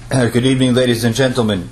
Good evening, ladies and gentlemen.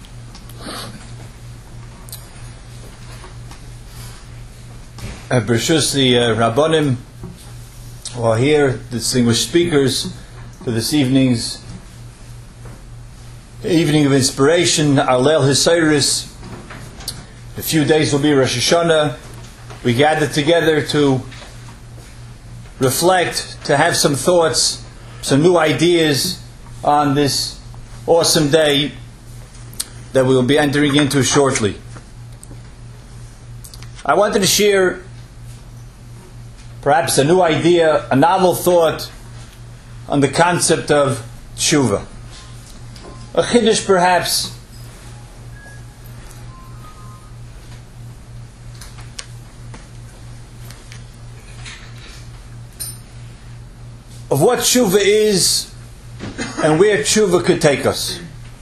Bershus the Rabbanim, who are here, distinguished speakers for this evening's evening of inspiration, Alel Hisairis. A few days will be Rosh Hashanah. We gather together to reflect, to have some thoughts, some new ideas on this awesome day that we will be entering into shortly. I wanted to share perhaps a new idea, a novel thought on the concept of tshuva. A chiddush perhaps. Of what tshuva is and where tshuva could take us.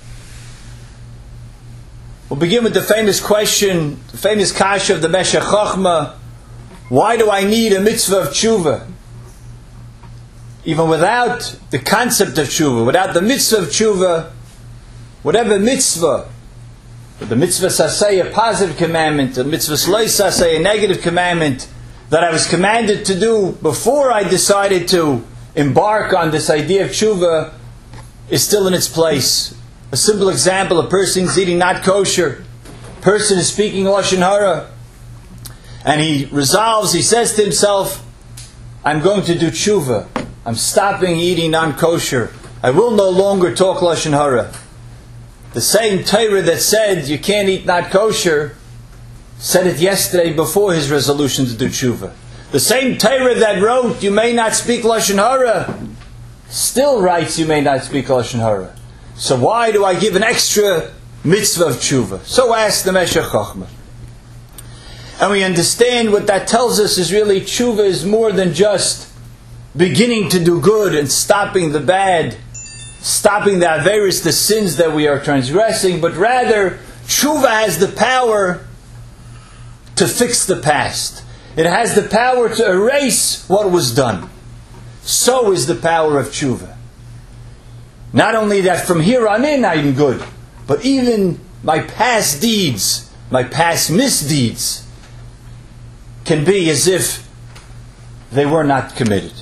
We'll begin with the famous question, the famous kasha of the Meshech Chochmah. Why do I need a mitzvah of tshuva? Even without the concept of tshuva, without the mitzvah of tshuva, whatever mitzvah, the mitzvah saseh, a positive commandment, the mitzvah slay saseh, a negative commandment, that I was commanded to do before I decided to embark on this idea of tshuva, is still in its place. A simple example, a person is eating not kosher, a person is speaking Lashon Hara, and he resolves, he says to himself, I'm going to do tshuva. I'm stopping eating non-kosher. I will no longer talk Lashon Hara. The same Torah that said you can't eat not kosher said it yesterday before his resolution to do tshuva. The same Torah that wrote you may not speak Lashon Hara still writes you may not speak Lashon Hara. So why do I give an extra mitzvah of tshuva? So asked the Meshech Chochmah. And we understand what that tells us is really tshuva is more than just beginning to do good and stopping the bad, stopping the averis, the sins that we are transgressing, but rather tshuva has the power to fix the past. It has the power to erase what was done. So is the power of tshuva. Not only that from here on in I'm good, but even my past deeds, my past misdeeds, can be as if they were not committed.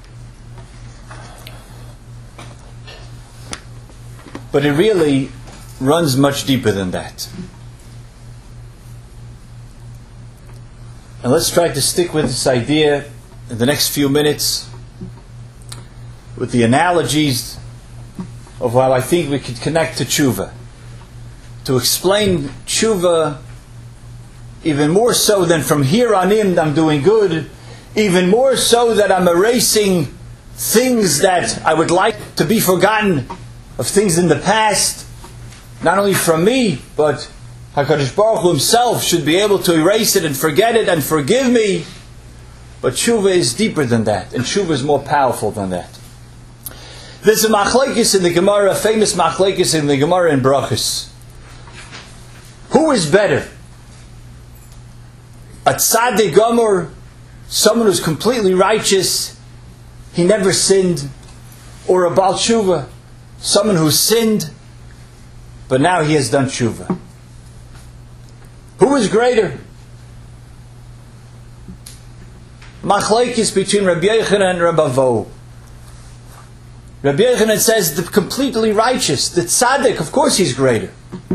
But it really runs much deeper than that. And let's try to stick with this idea in the next few minutes with the analogies of how I think we could connect to tshuva. To explain tshuva even more so than from here on in I'm doing good, even more so that I'm erasing things that I would like to be forgotten, of things in the past, not only from me, but HaKadosh Baruch Hu himself should be able to erase it and forget it and forgive me. But tshuva is deeper than that, and tshuva is more powerful than that. There's a machlekes in the Gemara, a famous machlekes in the Gemara in Brachos. Who is better? A tzaddik gomer, someone who's completely righteous, he never sinned, or a Baal Tshuva, someone who sinned, but now he has done tshuva. Who is greater? Machlekes between Rabbi Yochanan and Rabbi Avo. Rabbi Yochanan says the completely righteous, the tzaddik, of course he's greater.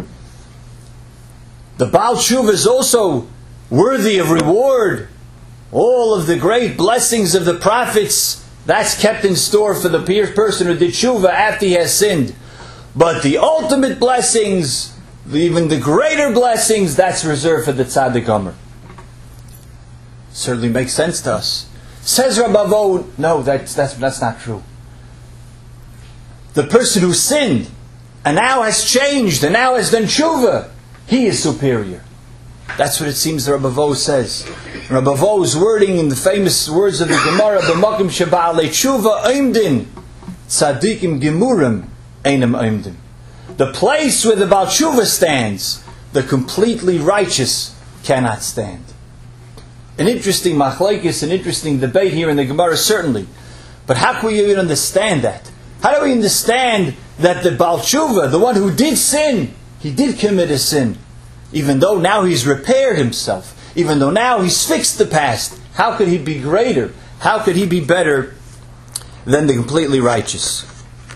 The Baal Tshuva is also worthy of reward. All of the great blessings of the prophets, that's kept in store for the person who did tshuva after he has sinned. But the ultimate blessings, even the greater blessings, that's reserved for the tzaddik gomer. Certainly makes sense to us. Says Rabbi Avo, no, that's not true. The person who sinned and now has changed and now has done tshuva, he is superior. That's what it seems Rabbi Avo says. Rabbi Avo's wording in the famous words of the Gemara, "B'makim sheba'alei tshuva oimdin, tzadikim gemurim einam oimdim." The place where the Baal Tshuva stands, the completely righteous cannot stand. An interesting machlekes, an interesting debate here in the Gemara, certainly. But how can we even understand that? How do we understand that the Baal Tshuva, the one who did sin, he did commit a sin. Even though now he's repaired himself, even though now he's fixed the past, how could he be greater? How could he be better than the completely righteous?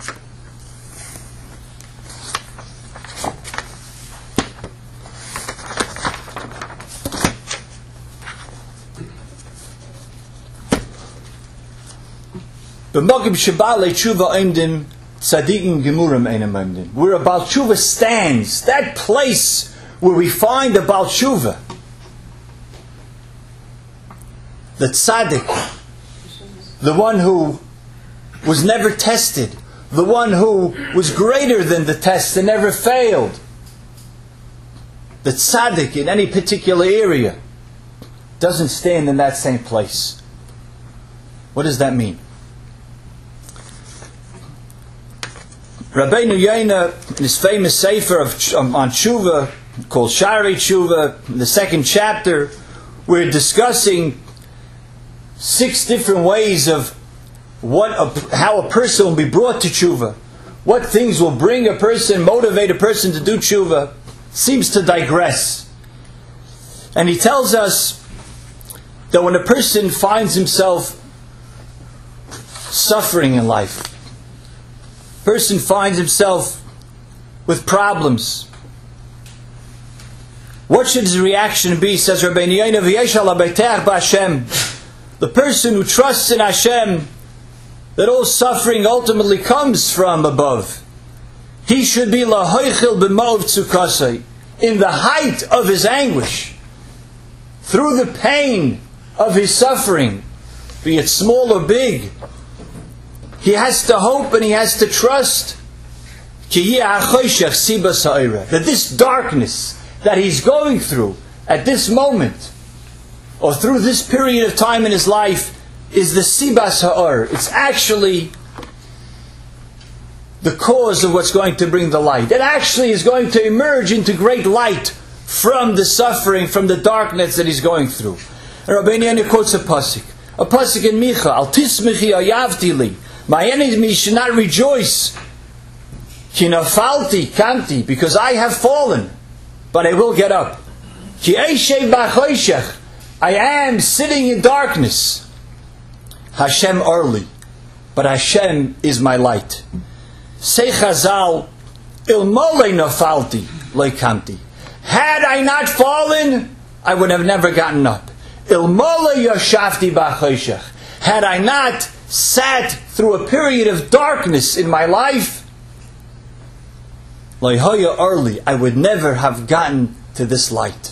Where a Baal Tshuva stands, that place where we find a Baal Tshuva, the tzaddik, the one who was never tested, the one who was greater than the test and never failed, the tzaddik in any particular area, doesn't stand in that same place. What does that mean? Rabbeinu Yonah, in his famous sefer on Tshuva, called Shari Tshuva, in the second chapter, we're discussing 6 different ways of how a person will be brought to Tshuva. What things will bring a person, motivate a person to do Tshuva. Seems to digress. And he tells us that when a person finds himself suffering in life, person finds himself with problems, what should his reaction be? Says Rabbeinu Yonah, the person who trusts in Hashem, that all suffering ultimately comes from above, he should be lahoichil b'mov tzukasai, in the height of his anguish, through the pain of his suffering, be it small or big, he has to hope and he has to trust that this darkness that he's going through at this moment, or through this period of time in his life, is the sibas ha'or. It's actually the cause of what's going to bring the light. It actually is going to emerge into great light from the suffering, from the darkness that he's going through. And Rabbeinu Yonah quotes a pasuk in Micha, Al tismechi ayavti li. My enemies should not rejoice, ki nafalti kamti, because I have fallen, but I will get up. Ki eishei b'choshech, I am sitting in darkness. Hashem orli, but Hashem is my light. Say Chazal, ilmole nafalti leikamti. Had I not fallen, I would have never gotten up. Ilmole yashafti b'choshech. Had I not sat through a period of darkness in my life, leihoya orli, I would never have gotten to this light.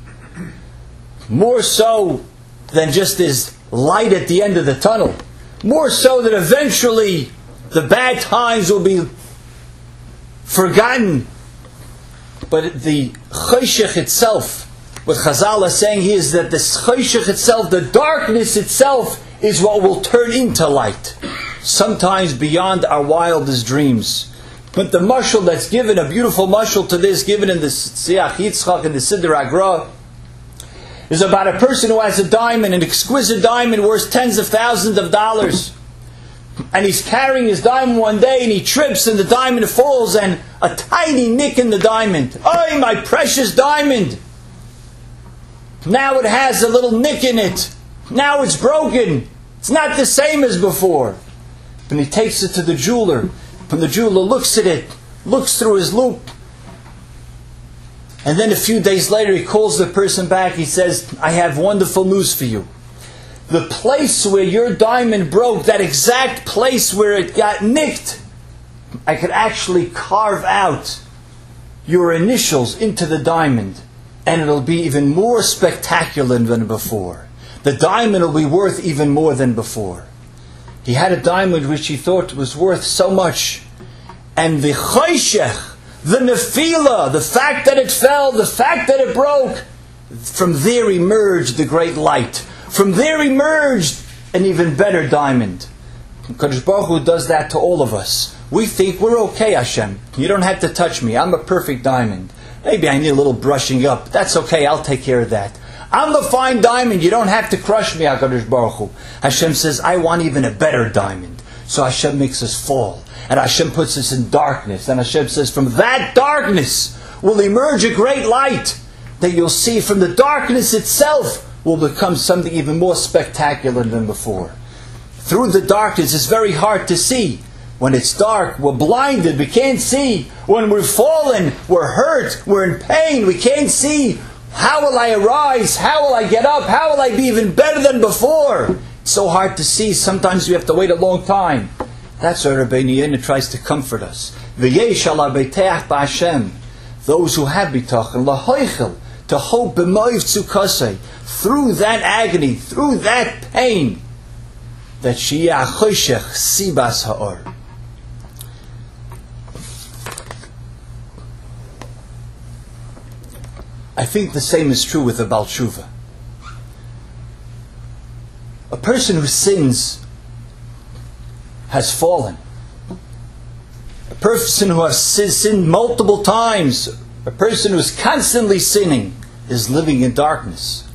More so than just this light at the end of the tunnel. More so that eventually the bad times will be forgotten. But the choshech itself, what Chazal is saying here is that the choshech itself, the darkness itself, is what will turn into light. Sometimes beyond our wildest dreams. But the mashal that's given, a beautiful mashal to this, given in the Siach Yitzchak and the Siddur Agra, is about a person who has a diamond, an exquisite diamond worth tens of thousands of dollars. And he's carrying his diamond one day and he trips and the diamond falls and a tiny nick in the diamond. Oh, my precious diamond! Now it has a little nick in it. Now it's broken. It's not the same as before. And he takes it to the jeweler. When the jeweler looks at it, looks through his loupe, and then a few days later he calls the person back. He says, I have wonderful news for you. The place where your diamond broke, that exact place where it got nicked, I could actually carve out your initials into the diamond, and it'll be even more spectacular than before. The diamond will be worth even more than before. He had a diamond which he thought was worth so much, and the choshech, the nefila, the fact that it fell, the fact that it broke, from there emerged the great light. From there emerged an even better diamond. Kadosh Baruch Hu does that to all of us. We think we're okay, Hashem. You don't have to touch me. I'm a perfect diamond. Maybe I need a little brushing up. That's okay. I'll take care of that. I'm the fine diamond. You don't have to crush me, HaKadosh Baruch Hu. Hashem says, I want even a better diamond. So Hashem makes us fall. And Hashem puts us in darkness. And Hashem says, from that darkness will emerge a great light that you'll see from the darkness itself will become something even more spectacular than before. Through the darkness, it's very hard to see. When it's dark, we're blinded, we can't see. When we're fallen, we're hurt, we're in pain, we can't see. How will I arise? How will I get up? How will I be even better than before? It's so hard to see. Sometimes we have to wait a long time. That's why Rabbeinu Yonah tries to comfort us. V'yesh ala beiteach b'Hashem. Those who have bitachon, lahoichel, to hope b'moiv tzukasei, through that agony, through that pain, that sheyeh choshech sibas ha'or. I think the same is true with the Baal Tshuva. A person who sins has fallen. A person who has sinned multiple times, a person who is constantly sinning, is living in darkness.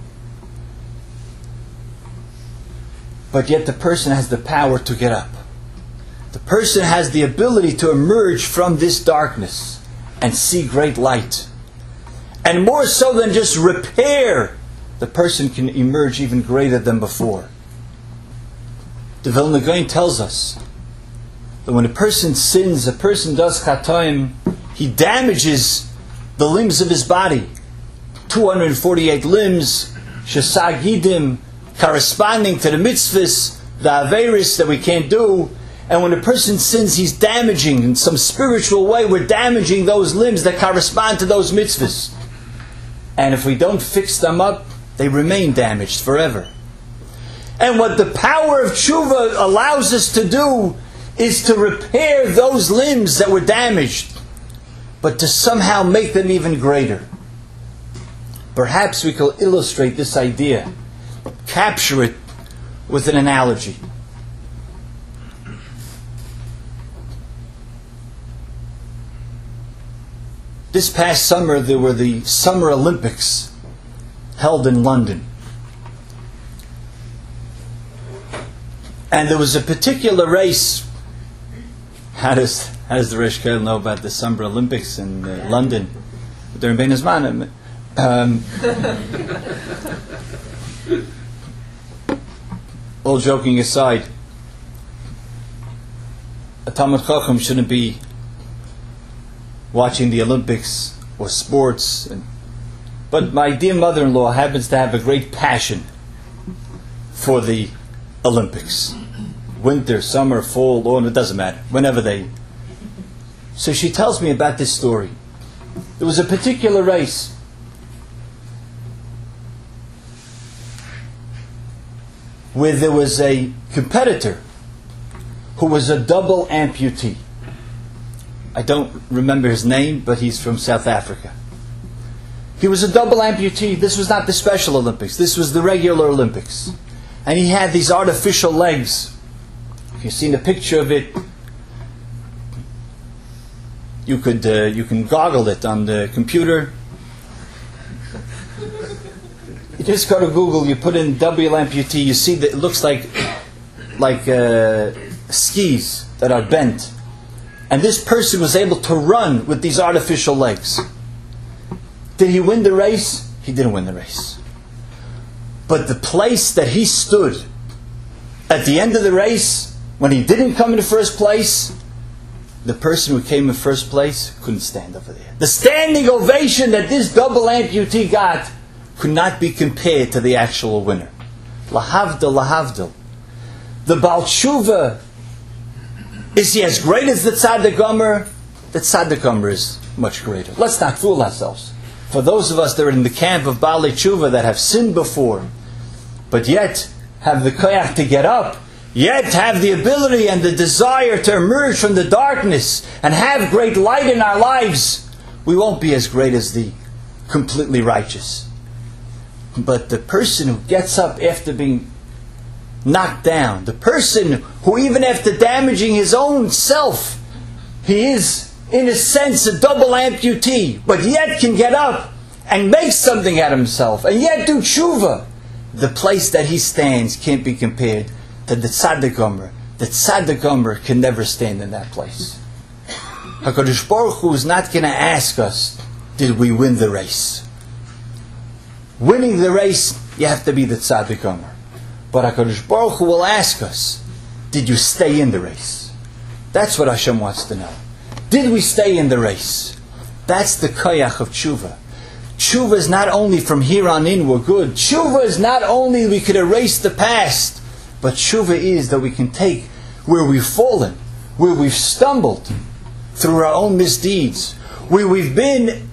But yet the person has the power to get up. The person has the ability to emerge from this darkness and see great light. And more so than just repair, the person can emerge even greater than before. The Vilna Gaon tells us that when a person sins, a person does chatoim, he damages the limbs of his body. 248 limbs, shesagidim, corresponding to the mitzvahs, the averis that we can't do. And when a person sins, he's damaging, in some spiritual way, we're damaging those limbs that correspond to those mitzvahs. And if we don't fix them up, they remain damaged forever. And what the power of tshuva allows us to do is to repair those limbs that were damaged, but to somehow make them even greater. Perhaps we could illustrate this idea, capture it with an analogy. This past summer, there were the Summer Olympics held in London. And there was a particular race. How does the Rosh Kollel know about the Summer Olympics in London during Ben Azman? All joking aside, a Talmid Chacham shouldn't be watching the Olympics or sports. But my dear mother-in-law happens to have a great passion for the Olympics. Winter, summer, fall, autumn, it doesn't matter. Whenever they... So she tells me about this story. There was a particular race. Where there was a competitor who was a double amputee. I don't remember his name, but he's from South Africa. He was a double amputee. This was not the Special Olympics. This was the regular Olympics. And he had these artificial legs. If you've seen a picture of it, you can goggle it on the computer. You just go to Google, you put in double amputee, you see that it looks like skis that are bent. And this person was able to run with these artificial legs. Did he win the race? He didn't win the race. But the place that he stood at the end of the race, when he didn't come in the first place, the person who came in first place couldn't stand over there. The standing ovation that this double amputee got could not be compared to the actual winner. Lahavdil, lahavdil. The Baal Tshuva, is he as great as the Tzaddik Gomer? The Tzaddik Gomer is much greater. Let's not fool ourselves. For those of us that are in the camp of Baalei Tshuva that have sinned before, but yet have the koyach to get up, yet have the ability and the desire to emerge from the darkness and have great light in our lives, we won't be as great as the completely righteous. But the person who gets up after being knocked down, the person who even after damaging his own self, he is in a sense a double amputee, but yet can get up and make something out of himself, and yet do tshuva, the place that he stands can't be compared to the Tzaddik Gomer, the Tzaddik Gomer can never stand in that place. HaKadosh Baruch Hu is not going to ask us, did we win the race? Winning the race, you have to be the Tzaddik Gomer. But HaKadosh Baruch Hu will ask us, did you stay in the race? That's what Hashem wants to know. Did we stay in the race? That's the koyach of tshuva. Tshuva is not only from here on in we're good. Tshuva is not only we could erase the past, but tshuva is that we can take where we've fallen, where we've stumbled through our own misdeeds, where we've been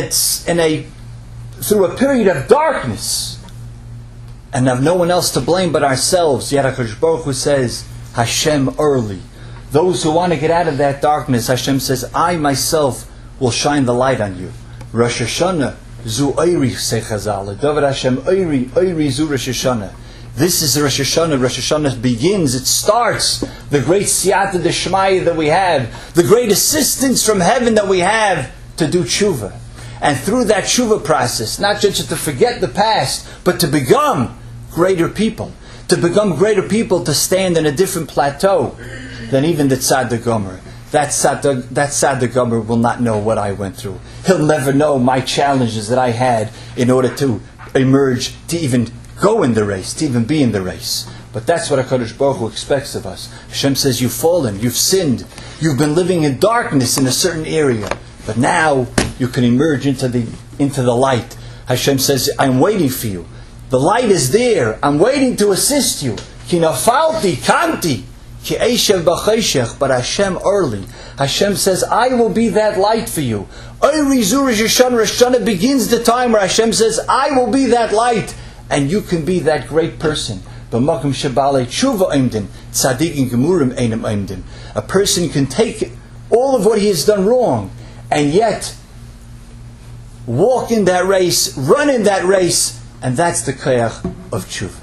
through a period of darkness, and have no one else to blame but ourselves. Yet HaKadosh Baruch Hu says, Hashem early. Those who want to get out of that darkness, Hashem says, I myself will shine the light on you. Rosh Hashanah, Zu Oiri, say Chazal. David Hashem, Oiri Zu Rosh Hashanah. This is Rosh Hashanah. Rosh Hashanah begins, it starts the great Siyata D'Shmaya that we have, the great assistance from heaven that we have to do tshuva. And through that tshuva process, not just to forget the past, but to become greater people. To become greater people, to stand on a different plateau than even the Tzaddik Gomer. That Tzaddik Gomer will not know what I went through. He'll never know my challenges that I had in order to emerge, to even go in the race, to even be in the race. But that's what HaKadosh Baruch Hu expects of us. Hashem says, you've fallen, you've sinned, you've been living in darkness in a certain area, but now you can emerge into the light. Hashem says, I'm waiting for you. The light is there. I'm waiting to assist you. Ki nafalti kanti ki eishev b'cheshech, but Hashem early. Hashem says, I will be that light for you. Oiri Zu Rosh Hashanah. Rosh Hashanah begins the time where Hashem says, I will be that light, and you can be that great person. B'makom shebalei tshuva oimdim, tzadikim gemurim einem oimdim. A person can take all of what he has done wrong, and yet walk in that race, run in that race, and that's the koyach of tshuva.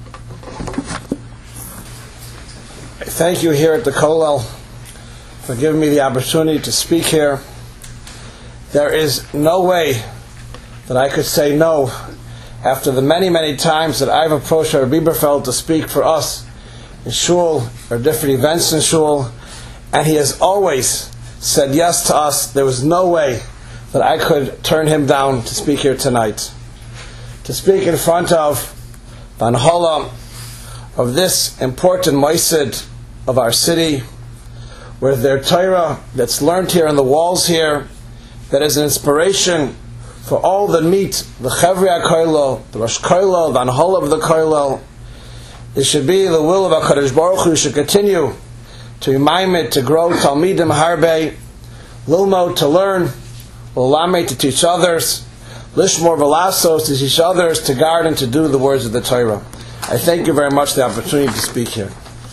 Thank you here at the Kollel for giving me the opportunity to speak here. There is no way that I could say no after the many, many times that I've approached Rabbi Bieberfeld to speak for us in shul or different events in shul, and he has always said yes to us. There was no way that I could turn him down to speak here tonight. To speak in front of Van Holla, of this important Moisid of our city, where their Torah that's learned here on the walls here, that is an inspiration for all that meet the Chevri HaKollel, the Rosh Kollel, Van Holla of the Kollel. It should be the will of HaKadosh Baruch Hu should continue to remind it, to grow Talmidim Harbe, Lilmo to learn, Ulame to teach others, Lishmor Velasos to teach others, to guard and to do the words of the Torah. I thank you very much for the opportunity to speak here.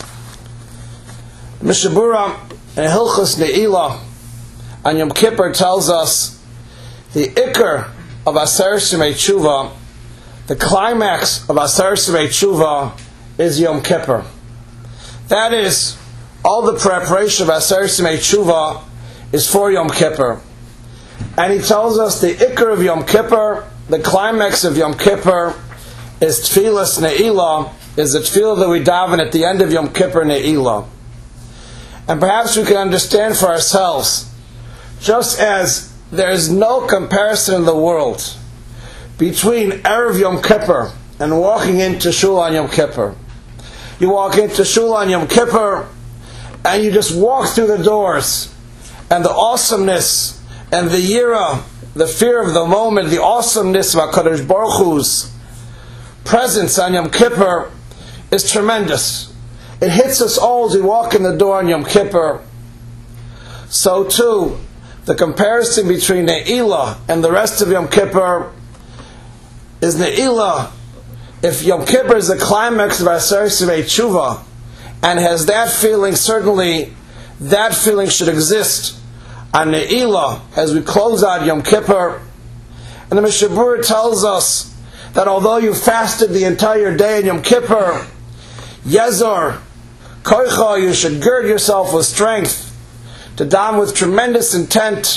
Mishabura and Hilchos Ne'ilah on Yom Kippur tells us the Iker of Aser Shemei Tshuva, the climax of Aser Shemei Tshuva is Yom Kippur. That is, all the preparation of Aser Shemei Tshuva is for Yom Kippur. And he tells us the Iker of Yom Kippur, the climax of Yom Kippur, is Tfilas Ne'ilah, is the tefillah that we daven at the end of Yom Kippur Ne'ilah. And perhaps we can understand for ourselves, just as there is no comparison in the world between Erev Yom Kippur and walking into Shul on Yom Kippur. You walk into Shul on Yom Kippur and you just walk through the doors, and the awesomeness and the yira, the fear of the moment, the awesomeness of HaKadosh Baruch Hu's presence on Yom Kippur is tremendous. It hits us all as we walk in the door on Yom Kippur. So too, the comparison between Ne'ilah and the rest of Yom Kippur is Ne'ilah. If Yom Kippur is the climax of Aser Shemei Tshuva and has that feeling, certainly that feeling should exist on Ne'ilah as we close out Yom Kippur. And the Mishabur tells us that although you fasted the entire day in Yom Kippur, Yezor, Koicha, you should gird yourself with strength to daven with tremendous intent.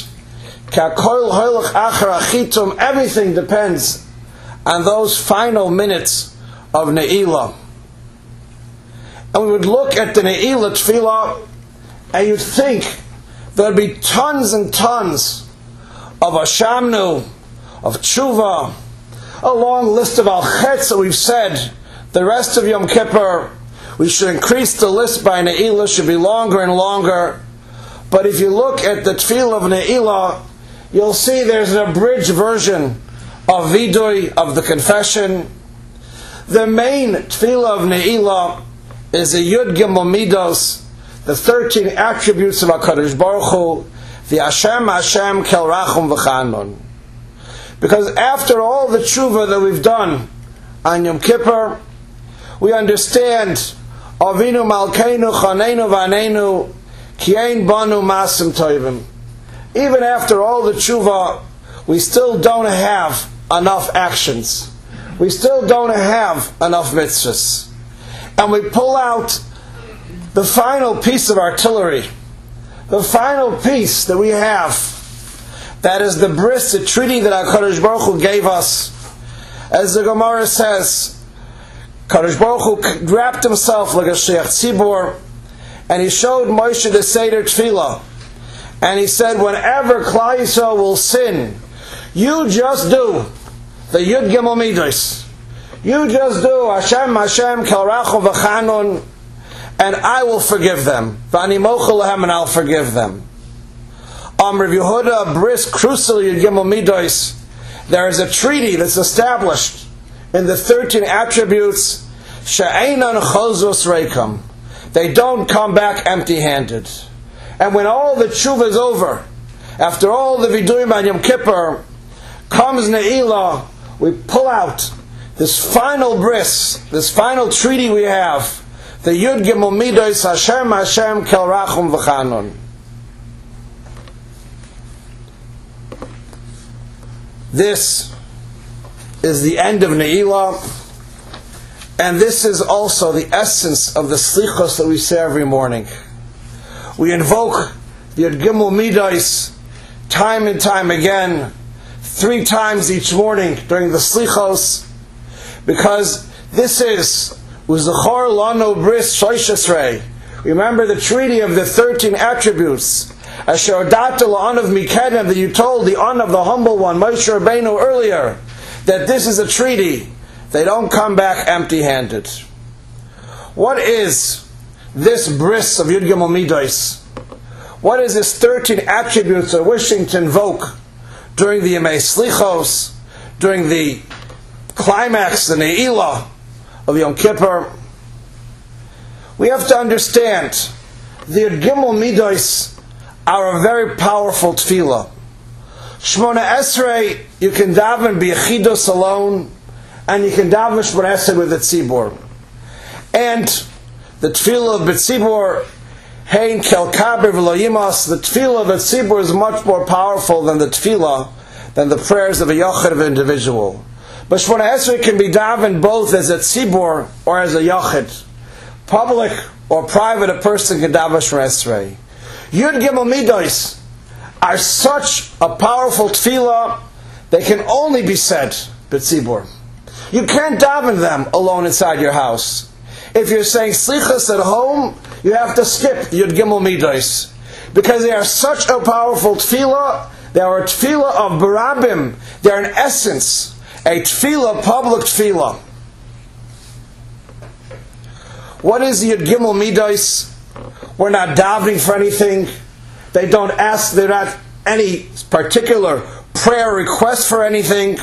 Everything depends on those final minutes of Ne'ilah. and we would look at the Ne'ilah Tefillah, and you'd think there'd be tons and tons of Ashamnu, of Tshuva, a long list of Al-Chetz that we've said. The rest of Yom Kippur, we should increase the list by Ne'ilah, should be longer and longer. But if you look at the Tefillah of Ne'ilah, you'll see there's an abridged version of Vidui, of the confession. The main Tefillah of Ne'ilah is the Yud Gimel Midos, the 13 attributes of HaKadosh Baruch Hu, the Hashem Kel Rachum V'Chanon. Because after all the tshuva that we've done on Yom Kippur, we understand Avinu Malkeinu Chaneinu V'Aneinu Ki Ein Banu Masim Tovim. Even after all the tshuva, we still don't have enough actions. We still don't have enough mitzvahs. And we pull out the final piece of artillery, the final piece that we have. That is the bris, the treaty that HaKadosh Baruch Hu gave us. As the Gemara says, HaKadosh Baruch Hu wrapped himself like a Sheikh Tzibor, and he showed Moshe the Seder Tefillah. And he said, whenever Klal Yisrael will sin, you just do the Yud Gimel Midos. You just do Hashem Kel Rachum V'Chanon, and I will forgive them. V'ani mochel lahem, and I'll forgive them. Rav Yehuda Bris Krusel Yud Gimel Midos, there is a treaty that's established in the 13 attributes, She'einan Chozos Reikam. They don't come back empty-handed. And when all the tshuva is over, after all the viduyim on Yom Kippur, comes Ne'ilah, we pull out this final bris, this final treaty we have, the Yud Gimel Midos, Hashem Kel Rachum V'Chanon. This is the end of Ne'ilah, and this is also the essence of the slichos that we say every morning. We invoke the Yud Gimel Midos time and time again, 3 times each morning during the slichos, because this is U'Zachor Lano Bris Shoshesrei. Remember the treaty of the 13 attributes. Asher Odata La'anav Mikedem, that you told the on of the humble one, Moshe Rabbeinu, earlier, that this is a treaty. They don't come back empty-handed. What is this bris of Yud Gimel Midos? What is this 13 attributes we're wishing to invoke during the Yemei Slichos, during the climax, the Ne'ilah of Yom Kippur? We have to understand the Yud Gimel Midos are a very powerful tefillah. Shmona Esrei, you can daven b'yechidos alone, and you can daven Shmona Esrei with the tzibur. And the tefillah of B'tzibur, Hein Kel Kaber V'lo Yimas, the tefillah of the tzibur is much more powerful than the tefillah, than the prayers of a yachid, of an individual. But Shmona Esrei can be davened both as a tzibur or as a yachid. Public or private, a person can daven Shmona Esrei. Yud Gimel Midos are such a powerful tefillah, they can only be said b'tzibur. You can't daven them alone inside your house. If you're saying slichas at home, you have to skip Yud Gimel Midos, because they are such a powerful tefillah. They are a tefillah of barabim. They are in essence a tefillah, public tefillah. What is Yud Gimel Midos? We're not davening for anything. They don't ask, they're not any particular prayer request for anything.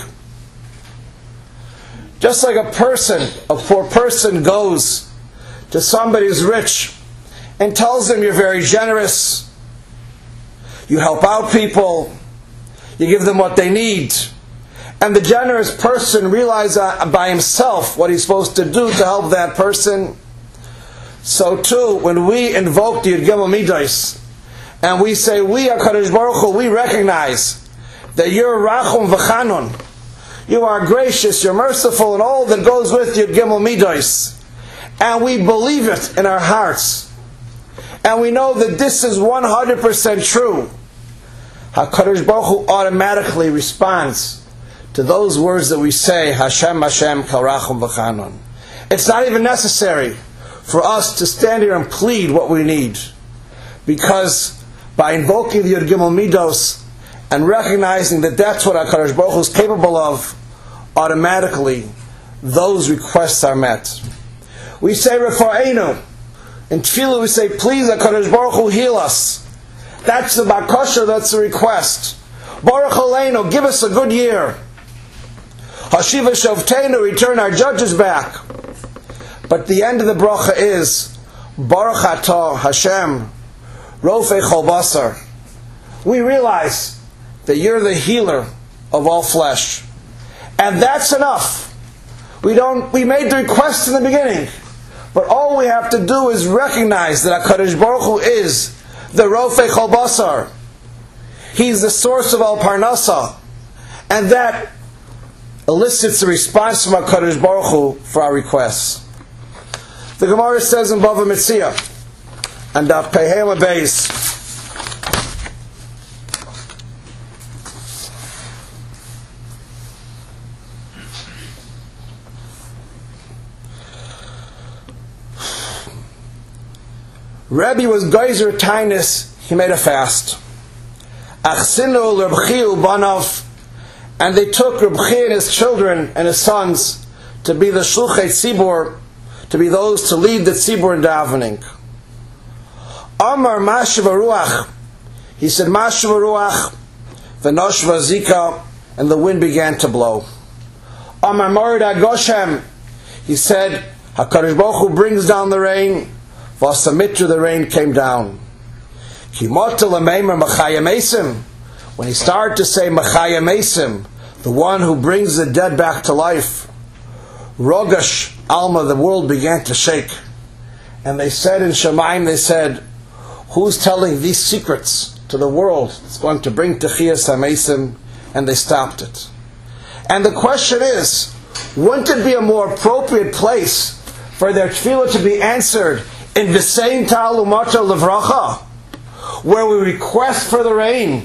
Just like a poor person goes to somebody who's rich and tells them you're very generous, you help out people, you give them what they need, and the generous person realizes by himself what he's supposed to do to help that person. So too, when we invoke the Yud Gimel Midos, and we say, we are HaKadosh Baruch Hu, we recognize that you're Rachum V'Chanon, you are gracious, you're merciful, and all that goes with Yud Gimel Midos, and we believe it in our hearts, and we know that this is 100% true, HaKadosh Baruch Hu automatically responds to those words that we say, Hashem Kel Rachum V'Chanon. It's not even necessary for us to stand here and plead what we need. Because by invoking the Yud Gimel Midos and recognizing that that's what HaKadosh Baruch Hu is capable of, automatically those requests are met. We say Refa'enu. In Tefillah we say, please HaKadosh Baruch Hu, heal us. That's the bakasha, that's the request. Baruch Aleinu, give us a good year. Hashiva Shovteinu, return our judges back. But the end of the bracha is Baruch Atah Hashem Rofei Chol Basar. We realize that you're the healer of all flesh. And that's enough. We made the request in the beginning. But all we have to do is recognize that HaKadosh Baruch Hu is the Rofei Chol Basar. He's the source of all Parnasa. And that elicits a response from HaKadosh Baruch Hu for our requests. The Gemara says in Bava Metzia, and Pehem Abeis, Rebbe was geyser tainus, he made a fast. Achsinu l'Rebchiu Banov, and they took Rebchi and his children and his sons to be the Shluchei Tzibur, to be those to lead the Tzibur in davening. Amar Mashav Ruach, he said Mashav Ruach, V'noshva Zika, and the wind began to blow. Amar Morid Goshem, he said HaKadosh Baruch Hu brings down the rain. V'asamitra, the rain came down. Kimota l'meimer Machaya Mesim, when he started to say Machaya Mesim, the one who brings the dead back to life, Rogash Alma, the world began to shake. And they said in Shemaim, they said, who's telling these secrets to the world? It's going to bring Techiyas HaMesim, and they stopped it. And the question is, wouldn't it be a more appropriate place for their tefillah to be answered in the same Ta'alumata Levracha, where we request for the rain?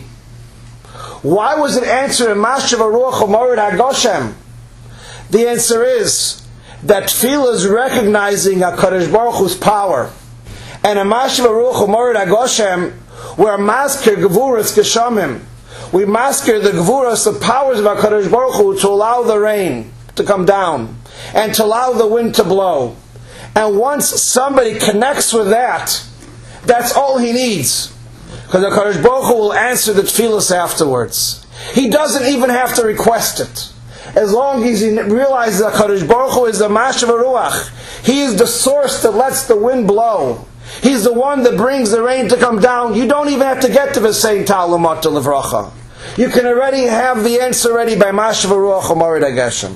Why was it answered in Mashav Ruach U'Morid HaGoshem? The answer is that tefillah is recognizing HaKadosh Baruch Hu's power. And in Mashav Ruach U'Morid HaGoshem, we're masker Gevuras Geshamim. We masker the Gevuras, the powers of HaKadosh Baruch Hu, to allow the rain to come down and to allow the wind to blow. And once somebody connects with that, that's all he needs. Because HaKadosh Baruch Hu will answer the tefillas afterwards. He doesn't even have to request it. As long as he realizes that HaKadosh Baruch Hu is the Mashav Ruach, he is the source that lets the wind blow. He's the one that brings the rain to come down. You don't even have to get to the same Ta'alumata Levracha. You can already have the answer ready by Mashav Ruach U'Morid HaGoshem.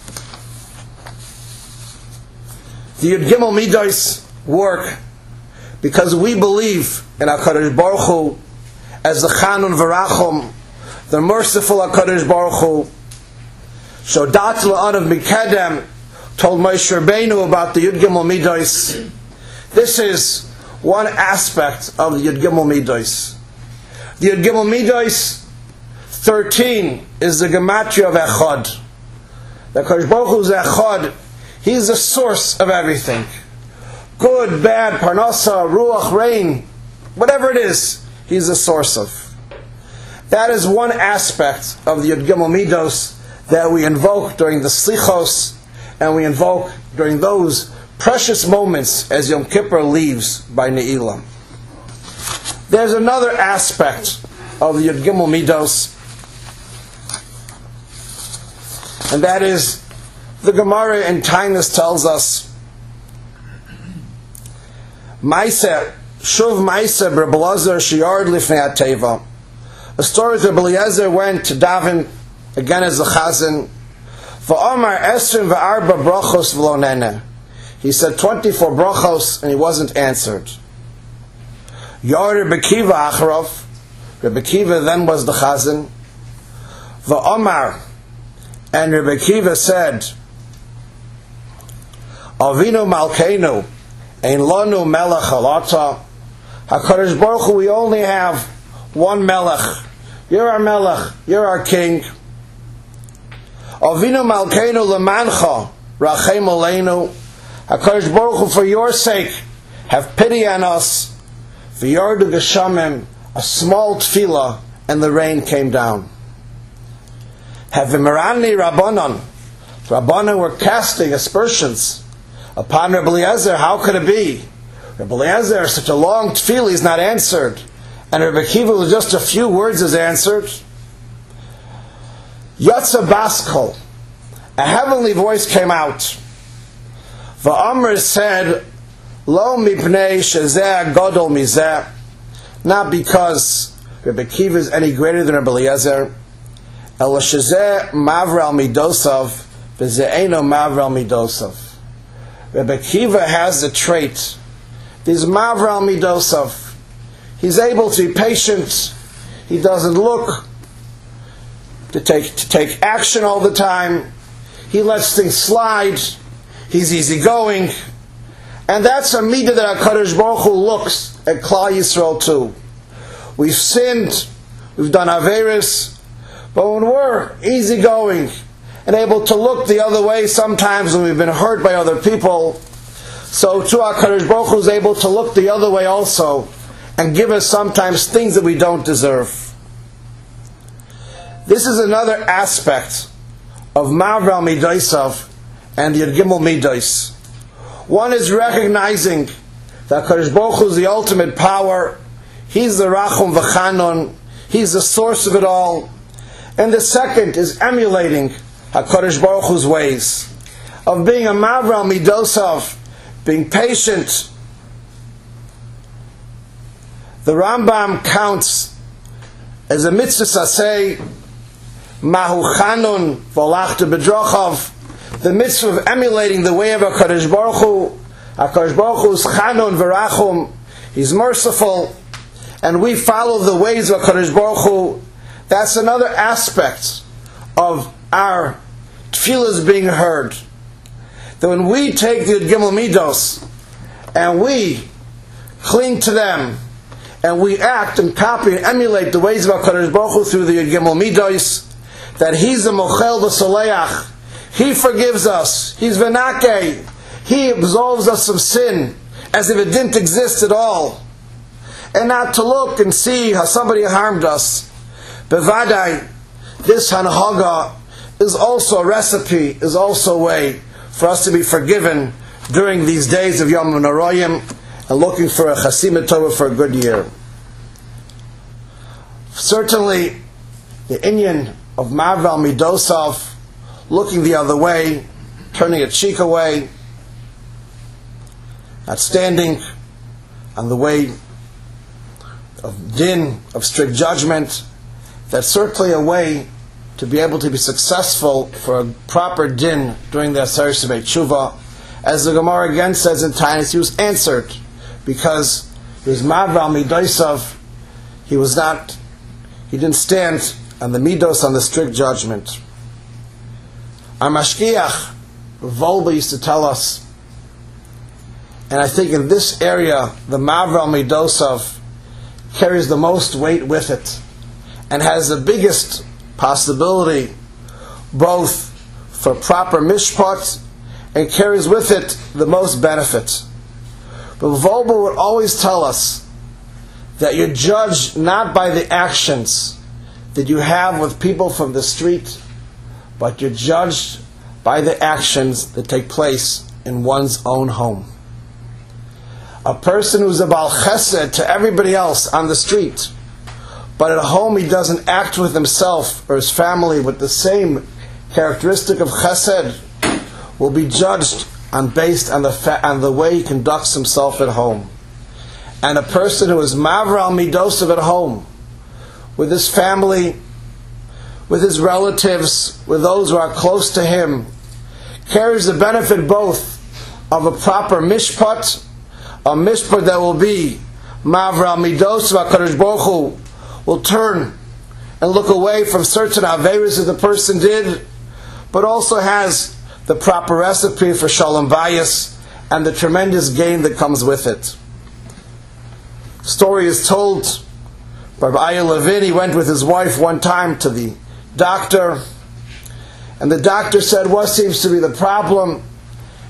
The Yud Gimel Midos work because we believe in HaKadosh Baruch Hu as the Chanun V'Rachum, the merciful HaKadosh Baruch Hu. Shodat La'anav Mikedem told Moshe Rabbeinu about the Yud Gimel Midos. This is one aspect of the Yud Gimel Midos. The Yud Gimel Midos 13 is the gematria of Echad. The HaKadosh Baruch Hu is Echad. He's the source of everything. Good, bad, parnasa, ruach, rain, whatever it is, he's the source of. That is one aspect of the Yud Gimel Midos that we invoke during the Slichos, and we invoke during those precious moments as Yom Kippur leaves by Ne'ilah. There's another aspect of the Yud Gimel Midos, and that is the Gemara in Tainus tells us, Maisa, Shuv Maisa B'Reb Elazar Sheyard Lifnei HaTeva. A story that Reb Eliezer went to daven again as the Chazan. V'Omar Esrim V'Arba Brachos V'Lo Nene. He said 24 brachos and he wasn't answered. Yard Rebbe Kiva Acharov. Rebbe Kiva then was the Chazan. V'Omar, and Rebbe Kiva said, Avinu Malkeinu, Ein Lanu Melech Halata. HaKadosh Baruch Hu, we only have one Melech. You're our Melech, you're our King. Avinu Malkeinu Lemancha, Rachem Aleinu, HaKadosh Baruch Hu, for your sake, have pity on us. V'yardu geshamim, a small tefillah, and the rain came down. Have v'merani Rabbanon. Rabbanon were casting aspersions upon Rebbe Eliezer. How could it be? Rebbe Eliezer, such a long tefillah is not answered, and Rebbe Akiva, with just a few words, is answered. Yatsa Baskol, a heavenly voice came out. Va'amr said, Lo mipnei shezeh gadol mizeh, not because Rebbe Akiva is any greater than Rebbe Eliezer, ela shezeh mavral midosav, v'zeh eino mavral midosav. Rebbe Akiva has a trait. There's mavral midosav. He's able to be patient. He doesn't look to take action all the time. He lets things slide. He's easygoing. And that's a midah that HaKadosh Baruch Hu looks at Klal Yisrael too. We've sinned, we've done averis, but when we're easygoing and able to look the other way sometimes when we've been hurt by other people, so too HaKadosh Baruch Hu is able to look the other way also and give us sometimes things that we don't deserve. This is another aspect of Mavral Midosav and the Yud Gimel Midos. One is recognizing that HaKadosh Baruch Hu is the ultimate power. He's the Rachum V'chanon. He's the source of it all. And the second is emulating HaKadosh Baruch Hu's ways of being a Mavral Midosav, being patient. The Rambam counts as a mitzvah saseh, Mahu Chanun V'olachta B'drochav, the mitzvah of emulating the way of HaKadosh Baruch Hu. HaKadosh Baruch Hu is Chanun V'rachum. He's merciful, and we follow the ways of HaKadosh Baruch Hu. That's another aspect of our tefillahs being heard. That when we take the Yud Gimel Midos and we cling to them, and we act and copy and emulate the ways of HaKadosh Baruch Hu through the Yud Gimel Midos, that He's a Mochel V'Soleach. He forgives us. He's Venake. He absolves us of sin as if it didn't exist at all. And not to look and see how somebody harmed us. Bevadai, this Hanhaga is also a recipe, is also a way for us to be forgiven during these days of Yom Noraim and looking for a Chasimah Tova for a good year. Certainly, the inyan of Mavral Midosav, looking the other way, turning a cheek away, not standing on the way of din, of strict judgment, that's certainly a way to be able to be successful for a proper din during the Asar Shemei Tshuva. As the Gemara again says in Taanis, he was answered because he was Mavral Midosav. He didn't stand on the Midos, on the strict judgment. Our Mashgiach, Volba, used to tell us, and I think in this area, the Mavral Midosav carries the most weight with it, and has the biggest possibility, both for proper mishpat, and carries with it the most benefit. But Volba would always tell us that you're judged not by the actions that you have with people from the street, but you're judged by the actions that take place in one's own home. A person who's a Baal Chesed to everybody else on the street, but at home he doesn't act with himself or his family with the same characteristic of Chesed, will be judged based on the way he conducts himself at home. And a person who is Mavral Midosav at home, with his family, with his relatives, with those who are close to him, carries the benefit both of a proper mishpat, a mishpat that will be Mavral Midosav. HaKadosh Baruch Hu will turn and look away from certain averos that the person did, but also has the proper recipe for Shalom Bayis and the tremendous gain that comes with it. Story is told by Rabbi Levin. He went with his wife one time to the doctor, and the doctor said, "What seems to be the problem?"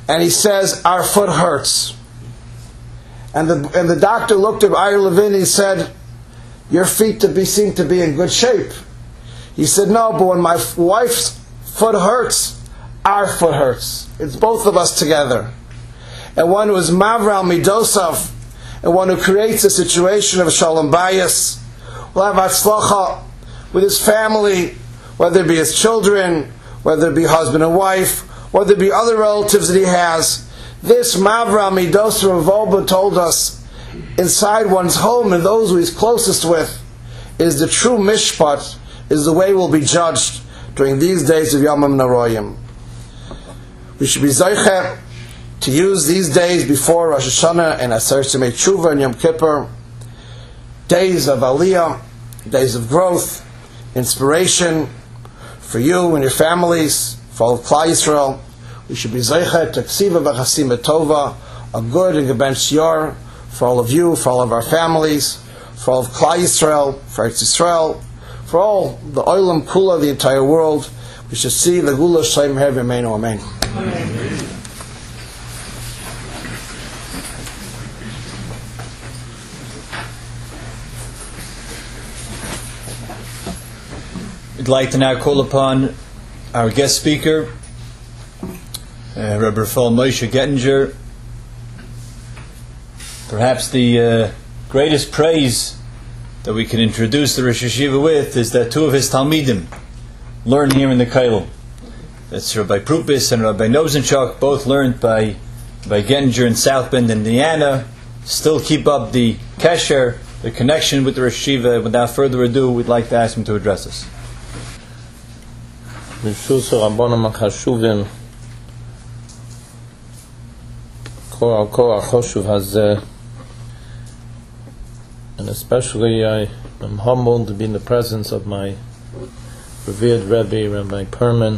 and he says, "Our foot hurts." And the doctor looked at Ira Levin and he said, "Your feet seem to be in good shape." He said, "No, but when my wife's foot hurts, our foot hurts. It's both of us together." And one who is Mavral Midosav, and one who creates a situation of Shalom Bayis, will have Hatzlacha with his family, whether it be his children, whether it be husband and wife, whether it be other relatives that he has. This Mavral Midosav Rav Wolbe told us, inside one's home and those who he's closest with, is the true mishpat, is the way we'll be judged during these days of Yomim Naroyim. We should be Zayche to use these days before Rosh Hashanah and Aser Simei Tshuva and Yom Kippur, days of Aliyah, days of growth, inspiration for you and your families, for all of Klal Yisrael. We should be Zayche to Ksiva V'Chasim Tova, a good and Geben Shior for all of you, for all of our families, for all of Klal Yisrael, for Eretz Yisrael, for all the Olam Kula, the entire world. We should see the Gula Shalom Her V'Meinu Amen. I'd like to now call upon our guest speaker, Rabbi Raphael Moshe Gettinger. Perhaps the greatest praise that we can introduce the Rosh Hashiva with is that two of his Talmidim learn here in the Kollel. That's Rabbi Prupis and Rabbi Nozenchuk, both learned by Gettinger in South Bend, Indiana. Still keep up the kesher, the connection with the Rosh Hashiva. Without further ado, we'd like to ask him to address us. And especially I am humbled to be in the presence of my revered Rebbe, Rabbi Perman.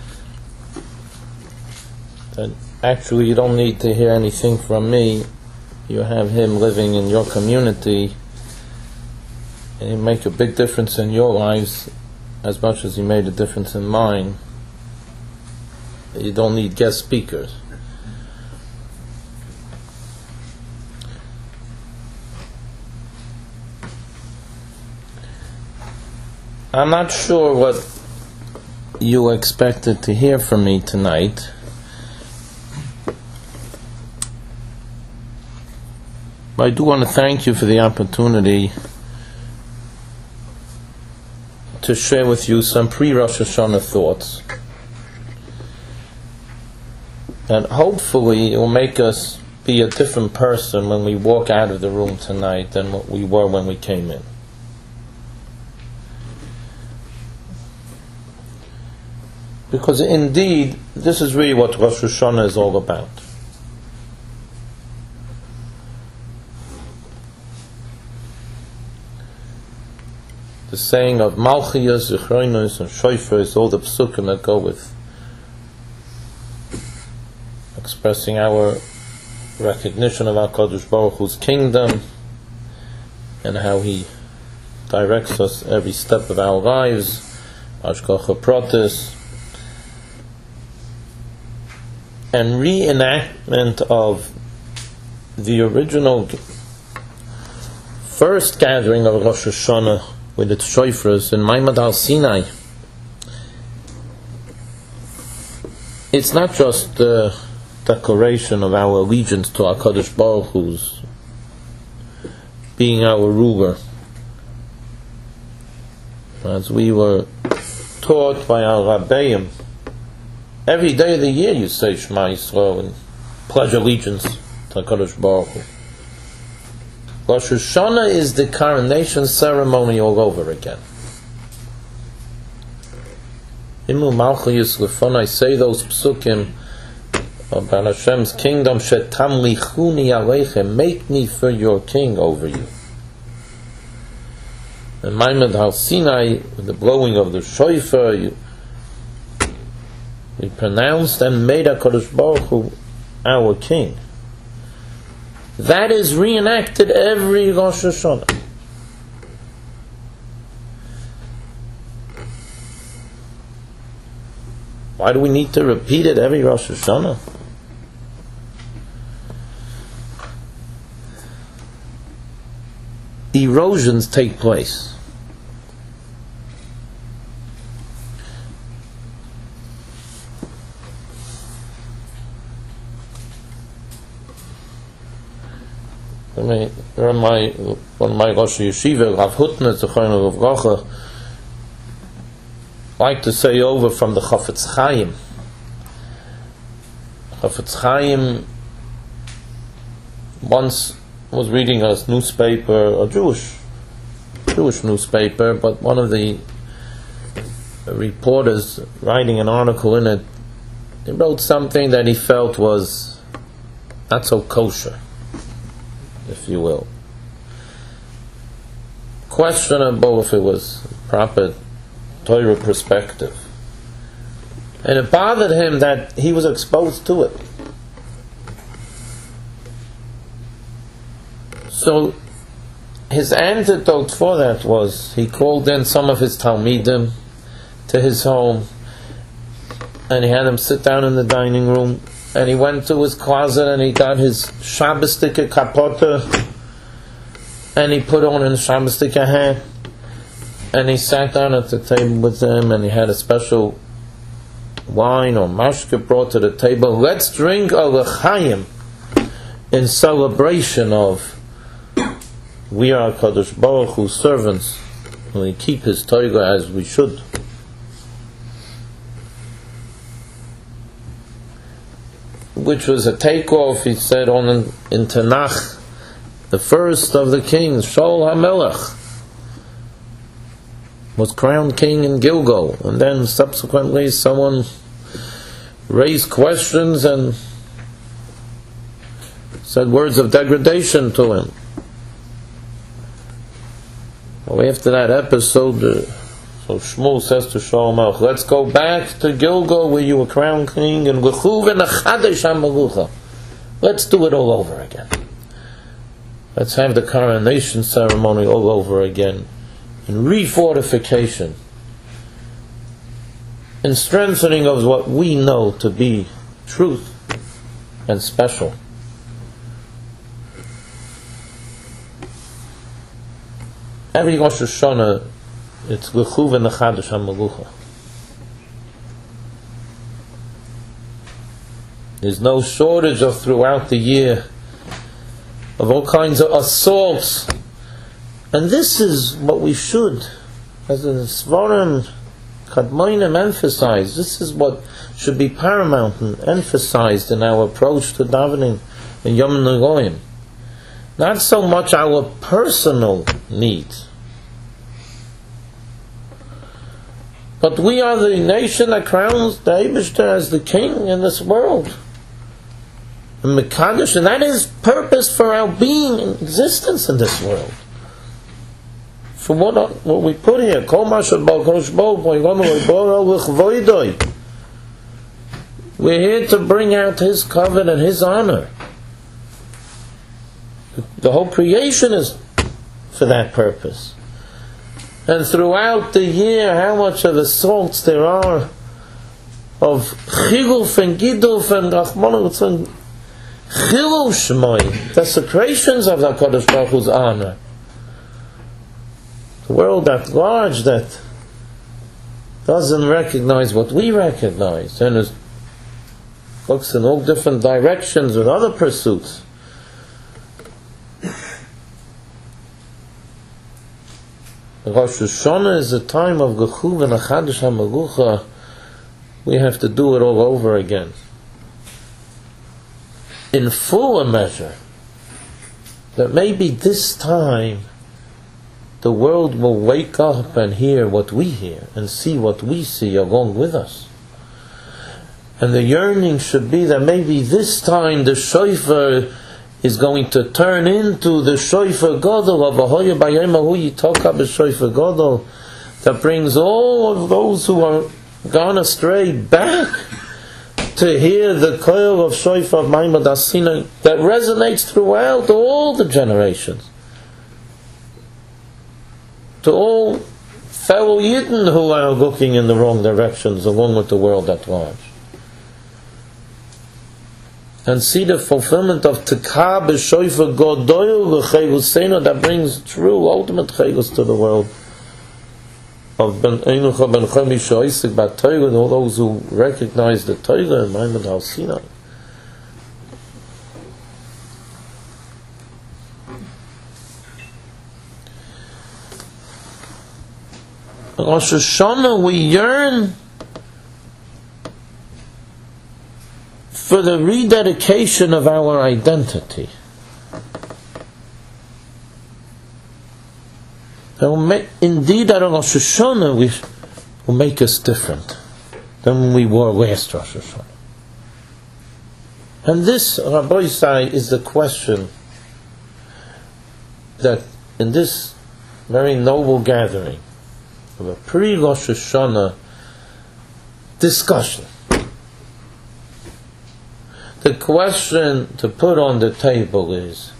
That actually you don't need to hear anything from me. You have him living in your community, and he'll make a big difference in your lives as much as he made a difference in mine. You don't need guest speakers. I'm not sure what you expected to hear from me tonight, but I do want to thank you for the opportunity to share with you some pre-Rosh Hashanah thoughts, and hopefully it will make us be a different person when we walk out of the room tonight than what we were when we came in. Because indeed, this is really what Rosh Hashanah is all about. The saying of Malchiyos, Zichronos, and Shofars, all the psukim that go with expressing our recognition of HaKadosh Baruch Hu's kingdom and how He directs us every step of our lives, Hashgacha Pratis, and reenactment of the original first gathering of Rosh Hashanah with its shofars in Maimad Al Sinai. It's not just the declaration of our allegiance to HaKadosh Baruch Hu's being our ruler, as we were taught by our Rabbeim. Every day of the year you say Shema Yisrael and pledge allegiance to HaKadosh Baruch Hu. Rosh Hashanah is the coronation ceremony all over again. Imu Malchiyus Lefonai, say those psukim about Hashem's kingdom, Shetamlichuni Aleichem, make me for your king over you. And Maimad Har Sinai, with the blowing of the shofar, we pronounced and made HaKadosh Baruch Hu our king. That is reenacted every Rosh Hashanah. Why do we need to repeat it every Rosh Hashanah? erosions take place. One of my Rosh Yeshiva, Rav Hutner, Zechron Livracha, like to say over from the Chafetz Chaim. Chafetz Chaim once was reading a newspaper, a Jewish newspaper, but one of the reporters writing an article in it, he wrote something that he felt was not so kosher, if you will. Questionable if it was proper Torah perspective. And it bothered him that he was exposed to it. So his antidote for that was he called in some of his Talmidim to his home, and he had them sit down in the dining room, and he went to his closet and he got his Shabbos sticker kapota, and he put on a Shabbos sticker hat, and he sat down at the table with them, and he had a special wine or mashke brought to the table. Let's drink a l'chaim in celebration of we are Kadosh Baruch Hu's servants, and we keep His Torah as we should. Which was a takeoff, he said, in Tanakh, the first of the kings, Shaul HaMelech, was crowned king in Gilgal, and then subsequently someone raised questions and said words of degradation to him. Well, after that episode, so Shmuel says to Shaul HaMelech, let's go back to Gilgal where you were crowned king, and let's do it all over again. Let's have the coronation ceremony all over again, in refortification, in strengthening of what we know to be truth and special. Every Rosh Hashanah, it's L'chuv Nechadash HaMelucha. There's no shortage of throughout the year of all kinds of assaults, and this is what we should, as the Svarim Kadmonim emphasize. This is what should be paramount and emphasized in our approach to davening in Yom Negoim. Not so much our personal needs, but we are the nation that crowns the Eibishter as the king in this world, and Mekadosh, and that is purpose for our being and existence in this world. For what we put here, we're here to bring out His covenant and His honor. The whole creation is for that purpose. And throughout the year, how much of assaults there are of chiluf and giduf and rachmanu and chilul shmoi, desecrations of the Kadosh Baruch Hu's honor. The world at large that doesn't recognize what we recognize, and it looks in all different directions with other pursuits. Rosh Hashanah is a time of L'chuv and Achadash HaMelucha. We have to do it all over again, in fuller measure, that maybe this time the world will wake up and hear what we hear and see what we see along with us. And the yearning should be that maybe this time the shofar is going to turn into the shofar gadol of Ahoya Bayemahu Yitokah b'shofar gadol, that brings all of those who are gone astray back to hear the koil of shofar of Maimad Asina that resonates throughout all the generations, to all fellow Yidden who are looking in the wrong directions along with the world at large. and see the fulfillment of Tekah b'shoifa godoil v'chayluseinu, that brings true ultimate chaylus to the world of Ben Einucha Ben Chamisha Isaac Bat Torah, and all those who recognize the Torah in Maimon Har Sinai. Rosh Hashanah, we yearn for the rededication of our identity. Indeed, at Rosh Hashanah will make us different than when we were last Rosh Hashanah. And this, Rabbi Isai, is the question that in this very noble gathering of a pre-Rosh Hashanah discussion, the question to put on the table is,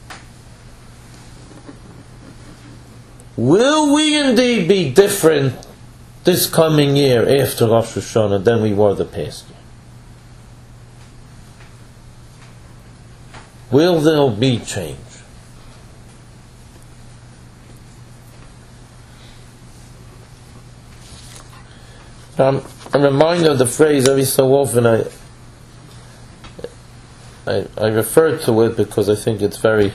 will we indeed be different this coming year after Rosh Hashanah than we were the past year? Will there be change? I'm reminded of the phrase every so often. I refer to it because I think it's very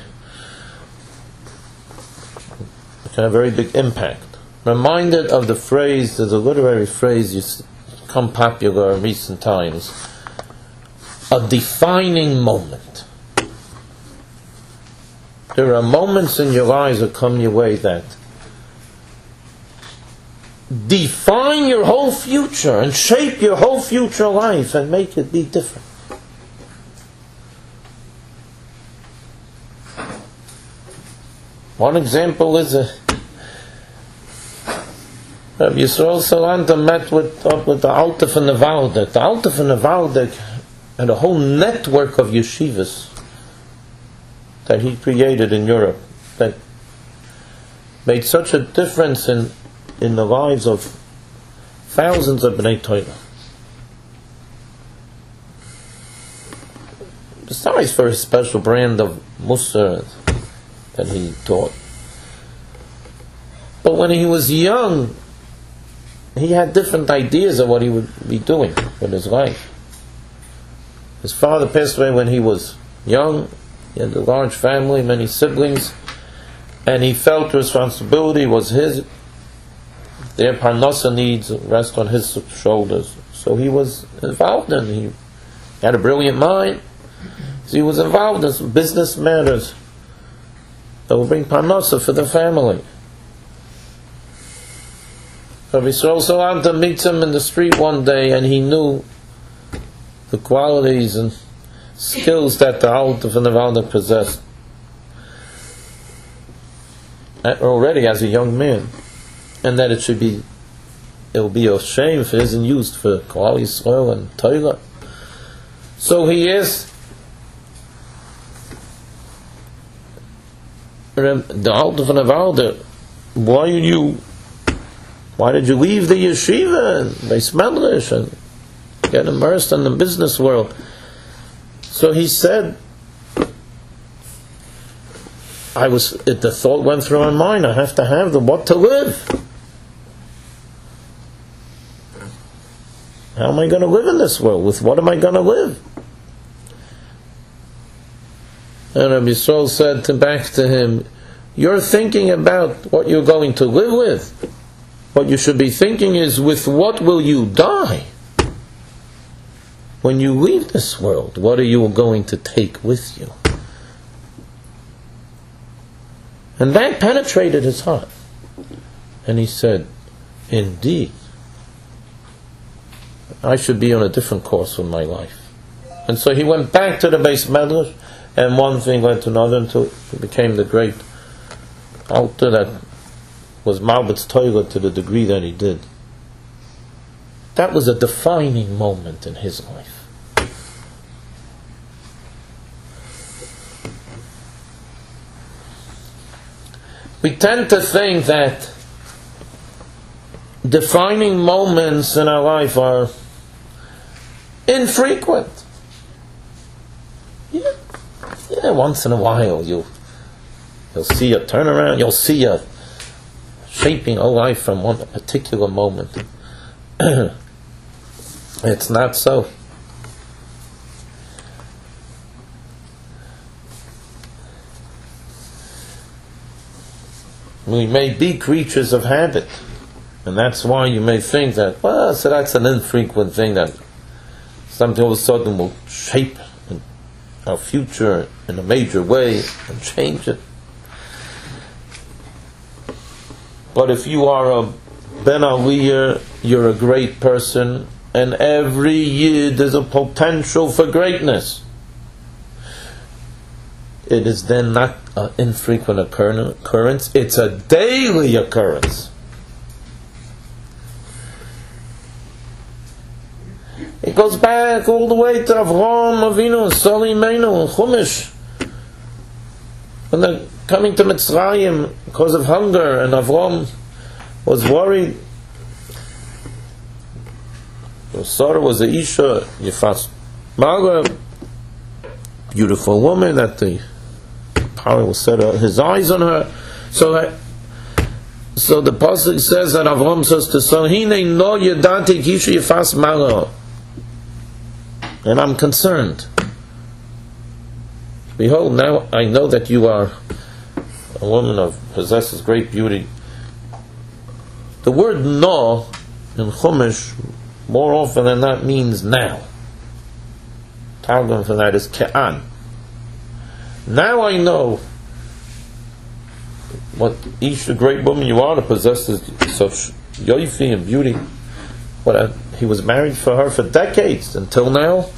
a very big impact. Reminded of the phrase, there's a literary phrase that's become popular in recent times, a defining moment. There are moments in your lives that come your way that define your whole future and shape your whole future life and make it be different. One example is Rabbi Yisrael Salanta met with the Alter von Waldeck. The Alter von Waldeck had a whole network of yeshivas that he created in Europe that made such a difference in the lives of thousands of Bnei Torah. Besides for his special brand of Musar that he taught. But when he was young, he had different ideas of what he would be doing with his life. His father passed away when he was young. He had a large family, many siblings, and he felt responsibility was his. Their parnasa needs rest on his shoulders. So he was involved in it. He had a brilliant mind. So he was involved in business matters that would bring parnasa for the family. Rabbi Yisrael Salanta meets him in the street one day, and he knew the qualities and skills that the Alter von Waldeck possessed already as a young man, and that it will be a shame if it isn't used for Klal Yisrael and Torah. So he asked the Alter von Waldeck, why did you leave the yeshiva and Beis Medrash and get immersed in the business world? So he said, the thought went through my mind, I have to have what to live. How am I going to live in this world? With what am I going to live? And Rabbi Yisrael said back to him, you're thinking about what you're going to live with. What you should be thinking is, with what will you die? When you leave this world, what are you going to take with you? And that penetrated his heart. And he said, indeed, I should be on a different course with my life. And so he went back to the Beis Medrash, and one thing led to another until he became the great Alter that was Marbet's Torah to the degree that he did. That was a defining moment in his life. We tend to think that defining moments in our life are infrequent. once in a while you'll see a turnaround, you'll see a shaping a life from one particular moment. It's not so. We may be creatures of habit, and that's why you may think that, well, so that's an infrequent thing, that something all of a sudden will shape our future in a major way and change it. But if you are a Ben Aliyah, you're a great person, and every year there's a potential for greatness. It is then not an infrequent occurrence, it's a daily occurrence. It goes back all the way to Avraham Avinu and Soli Meinu and Chumash. When they're coming to Mitzrayim because of hunger, and Avraham was worried. Sarah was a Isha, Yifas Mara, beautiful woman that the Paro will set his eyes on her. So the pasuk says that Avraham says to Sarah, "Hine no yadati kisha Yifas Mara," and I'm concerned. Behold, now I know that you are a woman of possesses great beauty. The word "no" in Chumash more often than not means now. Targum for that is ke'an. Now I know what each great woman you are that possesses such yoifi and beauty. He was married for her for decades until now.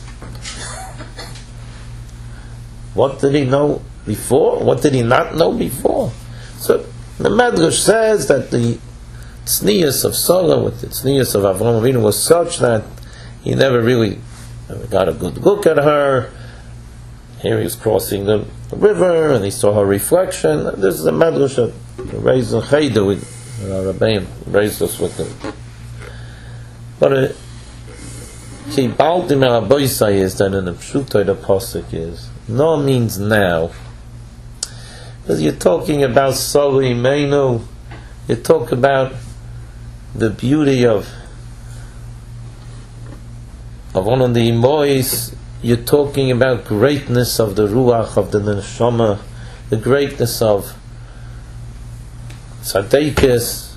What did he know before? What did he not know before? So the Medrash says that the tznius of Sarah with the tznius of Avraham Avinu was such that he never really got a good look at her. Here he was crossing the river and he saw her reflection. This is a Medrash that raised in Cheder with Rabbeim, raised us with them. But Kibaltim al Aboisai is that in the Pshutai the pasuk is no means now, because you're talking about Soli Meinu, you talk about the beauty of one of the Imois, you're talking about greatness of the Ruach, of the Neshama, the greatness of Tzadekis,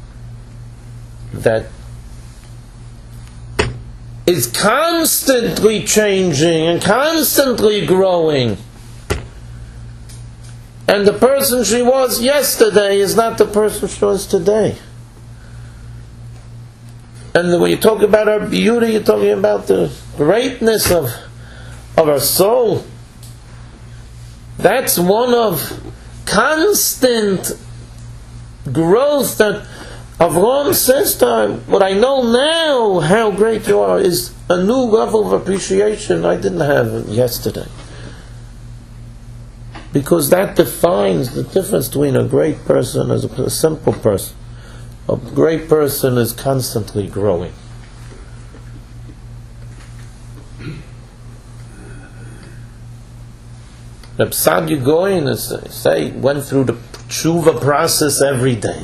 that is constantly changing and constantly growing. And the person she was yesterday is not the person she was today. And when you talk about her beauty, you're talking about the greatness of her soul. That's one of constant growth that Avraham says to her, what I know now, how great you are, is a new level of appreciation I didn't have yesterday. Because that defines the difference between a great person and a simple person. A great person is constantly growing. Reb Sadia Goyen went through the tshuva process every day.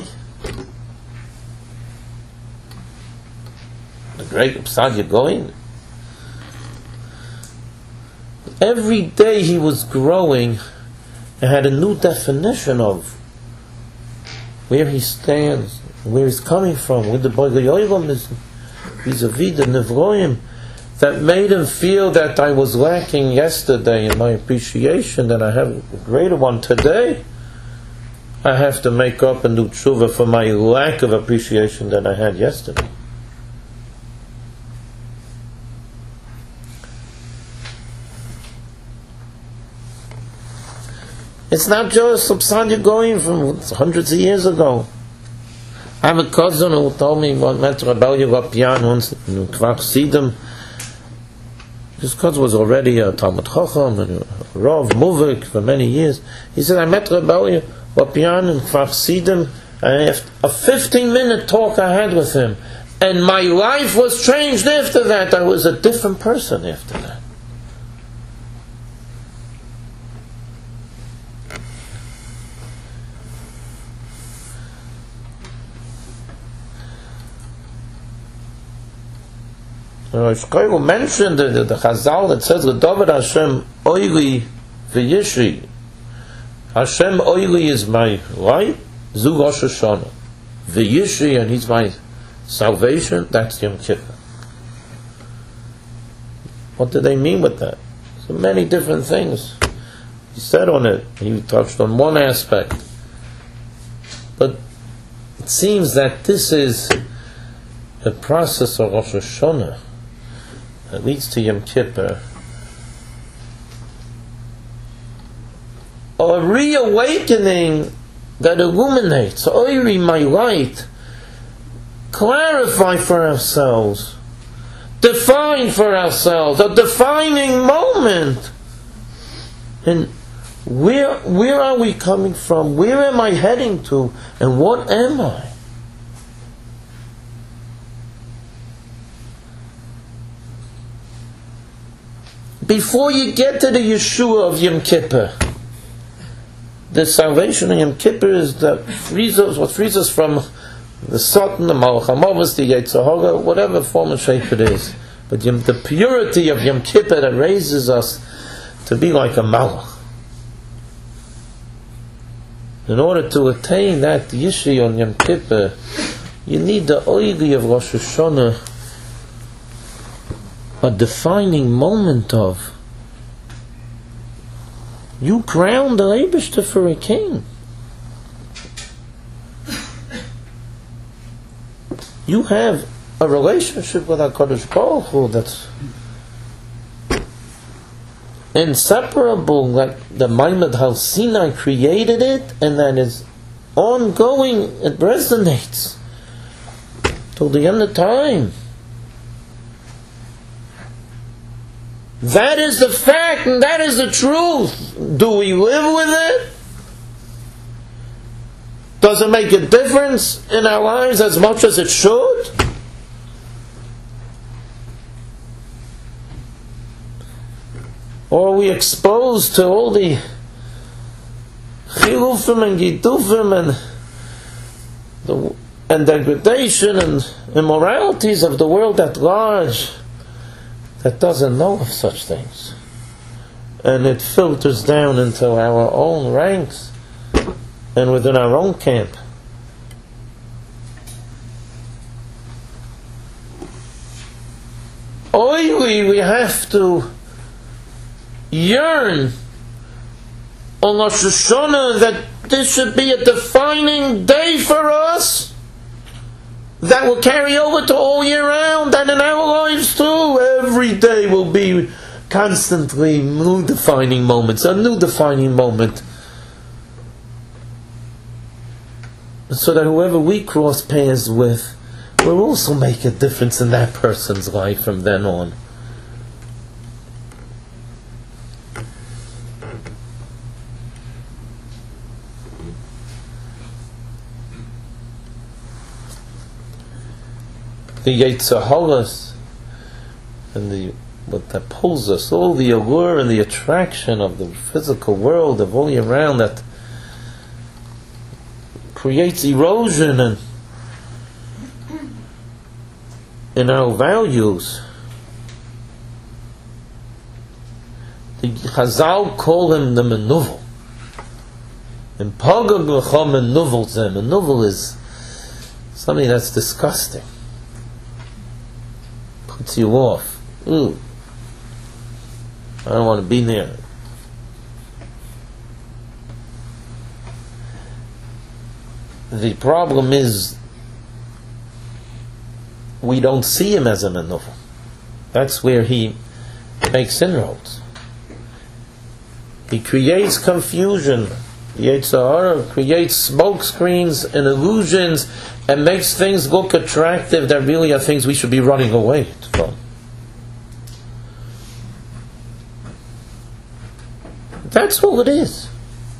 The great Reb Sadia Goyen, every day he was growing and had a new definition of where he stands, where he's coming from, where the Boiga Yoivam is vis-a-vis the Nevroim, that made him feel that I was lacking yesterday in my appreciation, that I have a greater one today. I have to make up and do tshuva for my lack of appreciation that I had yesterday. It's not just Reb Sadia Goyen from hundreds of years ago. I have a cousin who told me what met Rebellia Rapian once in Kvar Siddim. His cousin was already a Talmud Chacham and a Rav Muvik for many years. He said, I met Rebellia Rapian in Kvar Siddim, and after a 15-minute talk I had with him, and my life was changed after that. I was a different person after that. Rosh Koyel mentioned the Chazal that says, "L'David Hashem oili v'yishri." Hashem oili is my light, Zu Rosh Hashanah. V'yishri, and He's my salvation. That's Yom Kippur. What do they mean with that? So many different things. He said on it. He touched on one aspect, but it seems that this is the process of Rosh Hashanah that leads to Yom Kippur, a reawakening that illuminates, Oiri, my light, clarify for ourselves, define for ourselves, a defining moment. And where are we coming from? Where am I heading to? And what am I? Before you get to the Yeshua of Yom Kippur, the salvation of Yom Kippur is what frees us from the Satan, the Malach HaMavos, the Yetzer Hara, whatever form and shape it is. But the purity of Yom Kippur that raises us to be like a Malach. In order to attain that Yeshua on Yom Kippur, you need the Oili of Rosh Hashanah, a defining moment of you crowned the Eibishter for a king. You have a relationship with HaKadosh Baruch Hu that's inseparable, like the Maimed Har Sinai created it, and that is ongoing. It resonates till the end of time. That is the fact, and that is the truth. Do we live with it? Does it make a difference in our lives as much as it should? Or are we exposed to all the chilufim and gidufim and degradation and immoralities of the world at large that doesn't know of such things? And it filters down into our own ranks and within our own camp. We have to yearn on Rosh Hashanah that this should be a defining day for us that will carry over to all year round, and in our lives too. Every day will be constantly new defining moments, a new defining moment, so that whoever we cross paths with will also make a difference in that person's life from then on. The Yetzer Haras and what that pulls us, all the allure and the attraction of the physical world of all year round that creates erosion and in our values. The Chazal call him the Menuvel. And Pagag L'cha Menuvel Zeh. Menuvel is something that's disgusting. Puts you off. Ooh. I don't want to be near it. The problem is we don't see him as a Menuvel. That's where he makes inroads. He creates confusion. Yetzer Hara creates smoke screens and illusions and makes things look attractive that really are things we should be running away from. That's all it is.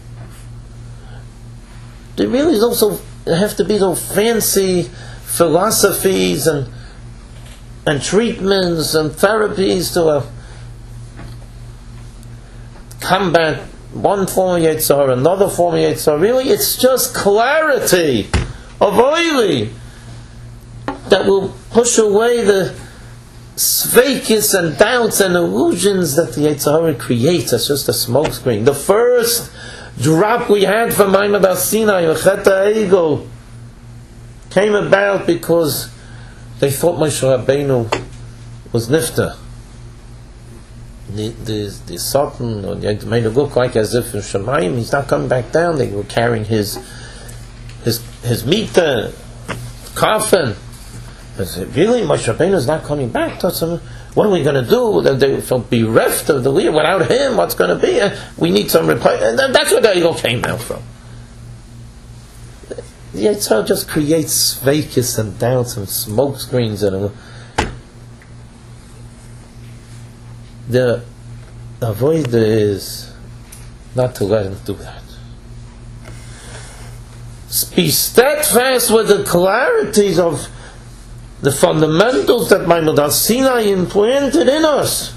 There really is also have to be those fancy philosophies and treatments and therapies to combat one form of Yetzer Hara, another form of Yetzer Hara. Really, it's just clarity of oily that will push away the sveikis and doubts and illusions that the Yetzer Hara creates. That's just a smokescreen. The first drop we had from Maimad Sinai, Chet HaEgel, came about because they thought Moshe Rabbeinu was nifta. The Satan, or they made it look like as if in Shemayim he's not coming back down. They were carrying his mita, coffin. I said, really, Moshe Rabbeinu is not coming back? What are we going to do? They felt bereft of the leader. Without him, what's going to be? We need some replacement. And that's where the eagle came out from. The Yetzer Hara just creates vacuous and doubts and smoke screens and the avoid is not to let him do that. Be steadfast with the clarities of the fundamentals that Maimad Sinai implanted in us.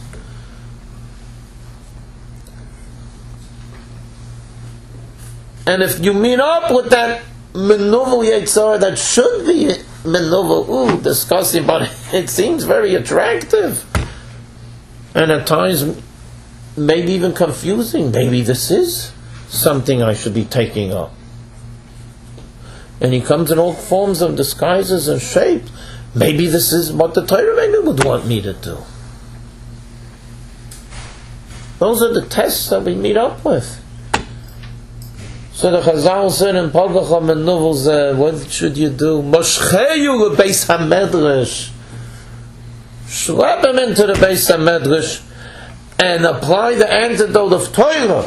And if you meet up with that Menuvel Yetzer Hara that should be Menuvel, discussing, but it seems very attractive. And at times, maybe even confusing. Maybe this is something I should be taking up. And he comes in all forms of disguises and shapes. Maybe this is what the Torah maybe would want me to do. Those are the tests that we meet up with. So the Chazal said in Pagacham and Nuvels, what should you do? Moshcheyu lebeis hamedrash. Schlep him into the Beis HaMedrash and apply the antidote of Torah.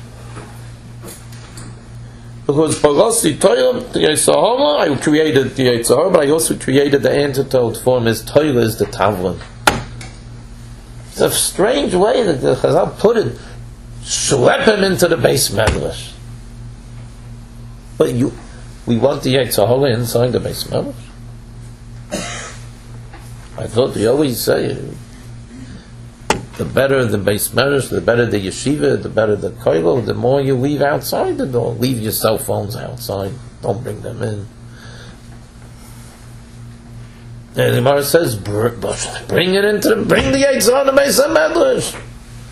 Because Parasi Torah, the Yetzer Hara, I created the Yetzer Hara, but I also created the antidote for him. His Torah is the Tavlin. It's a strange way that the Chazal put it. Schlep him into the Beis HaMedrash. But we want the Yetzer Hara inside the Beis HaMedrash. I thought we always say, the better the Beis HaMedrash, the better the yeshiva, the better the kollel, the more you leave outside the door. Leave your cell phones outside. Don't bring them in. And the Gemara says, bring the Yetzer Hara to Beis HaMedrash.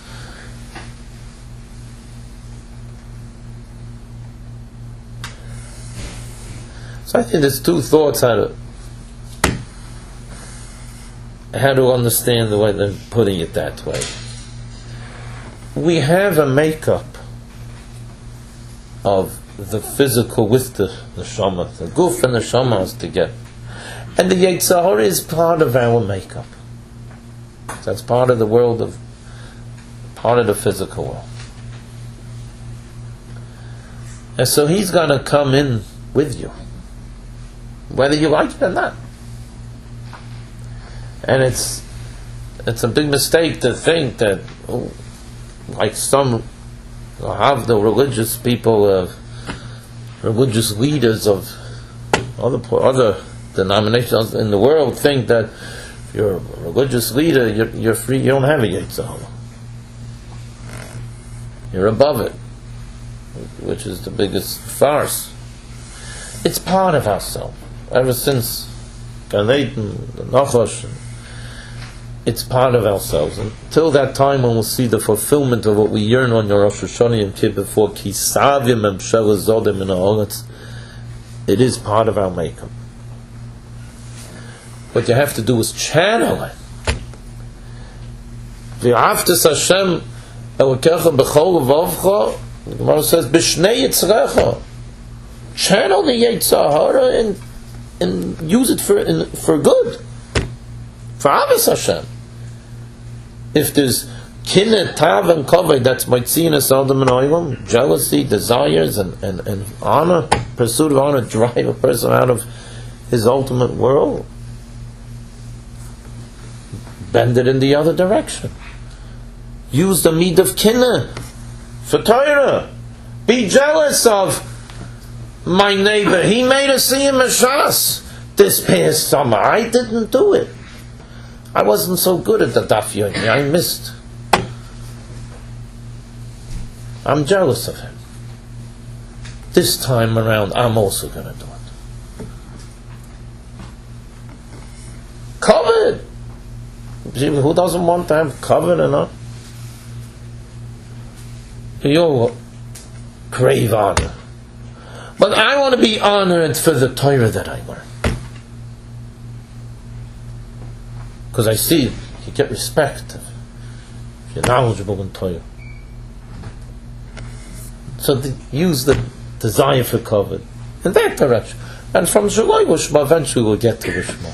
So I think there's two thoughts how to understand the way they're putting it that way. We have a makeup of the physical with the neshama, the guf and the neshama is together, and the Yetzer Hara is part of our makeup. That's part of the world part of the physical world, and so he's going to come in with you, whether you like it or not. And it's a big mistake to think that, like some have the religious people, religious leaders of other denominations in the world think that if you're a religious leader, you're free. You don't have a Yetzer Hara. You're above it, which is the biggest farce. It's part of ourselves. Ever since Gan Eden, the Nachash, it's part of ourselves. Until that time when we'll see the fulfillment of what we yearn on your Rosh Hashanah and Kippur for, Kisavim and Zodim in Haaretz, it is part of our makeup. What you have to do is channel it. V'aftas Hashem Elokecha b'chol levavcha, the Gemara says, b'shnei yitzrecha. Channel the Yetzer Hara and use it for good. For Avos Hashem. If there's kineh, tav, and kavod, that's mitzinas adam and oilam, jealousy, desires, and honor, pursuit of honor, drive a person out of his ultimate world. Bend it in the other direction. Use the meat of kineh for Torah. Be jealous of my neighbor. He made a siyum meshas this past summer. I didn't do it. I wasn't so good at the daf yomi. I missed. I'm jealous of him. This time around, I'm also going to do it. Covered. Who doesn't want to have cover and all? We all crave honor. But I want to be honored for the Torah that I learn. Because I see you get respect if you're knowledgeable in Torah. So use the desire for cover in that direction. And from Shaloi Lishma, eventually we'll get to Lishma.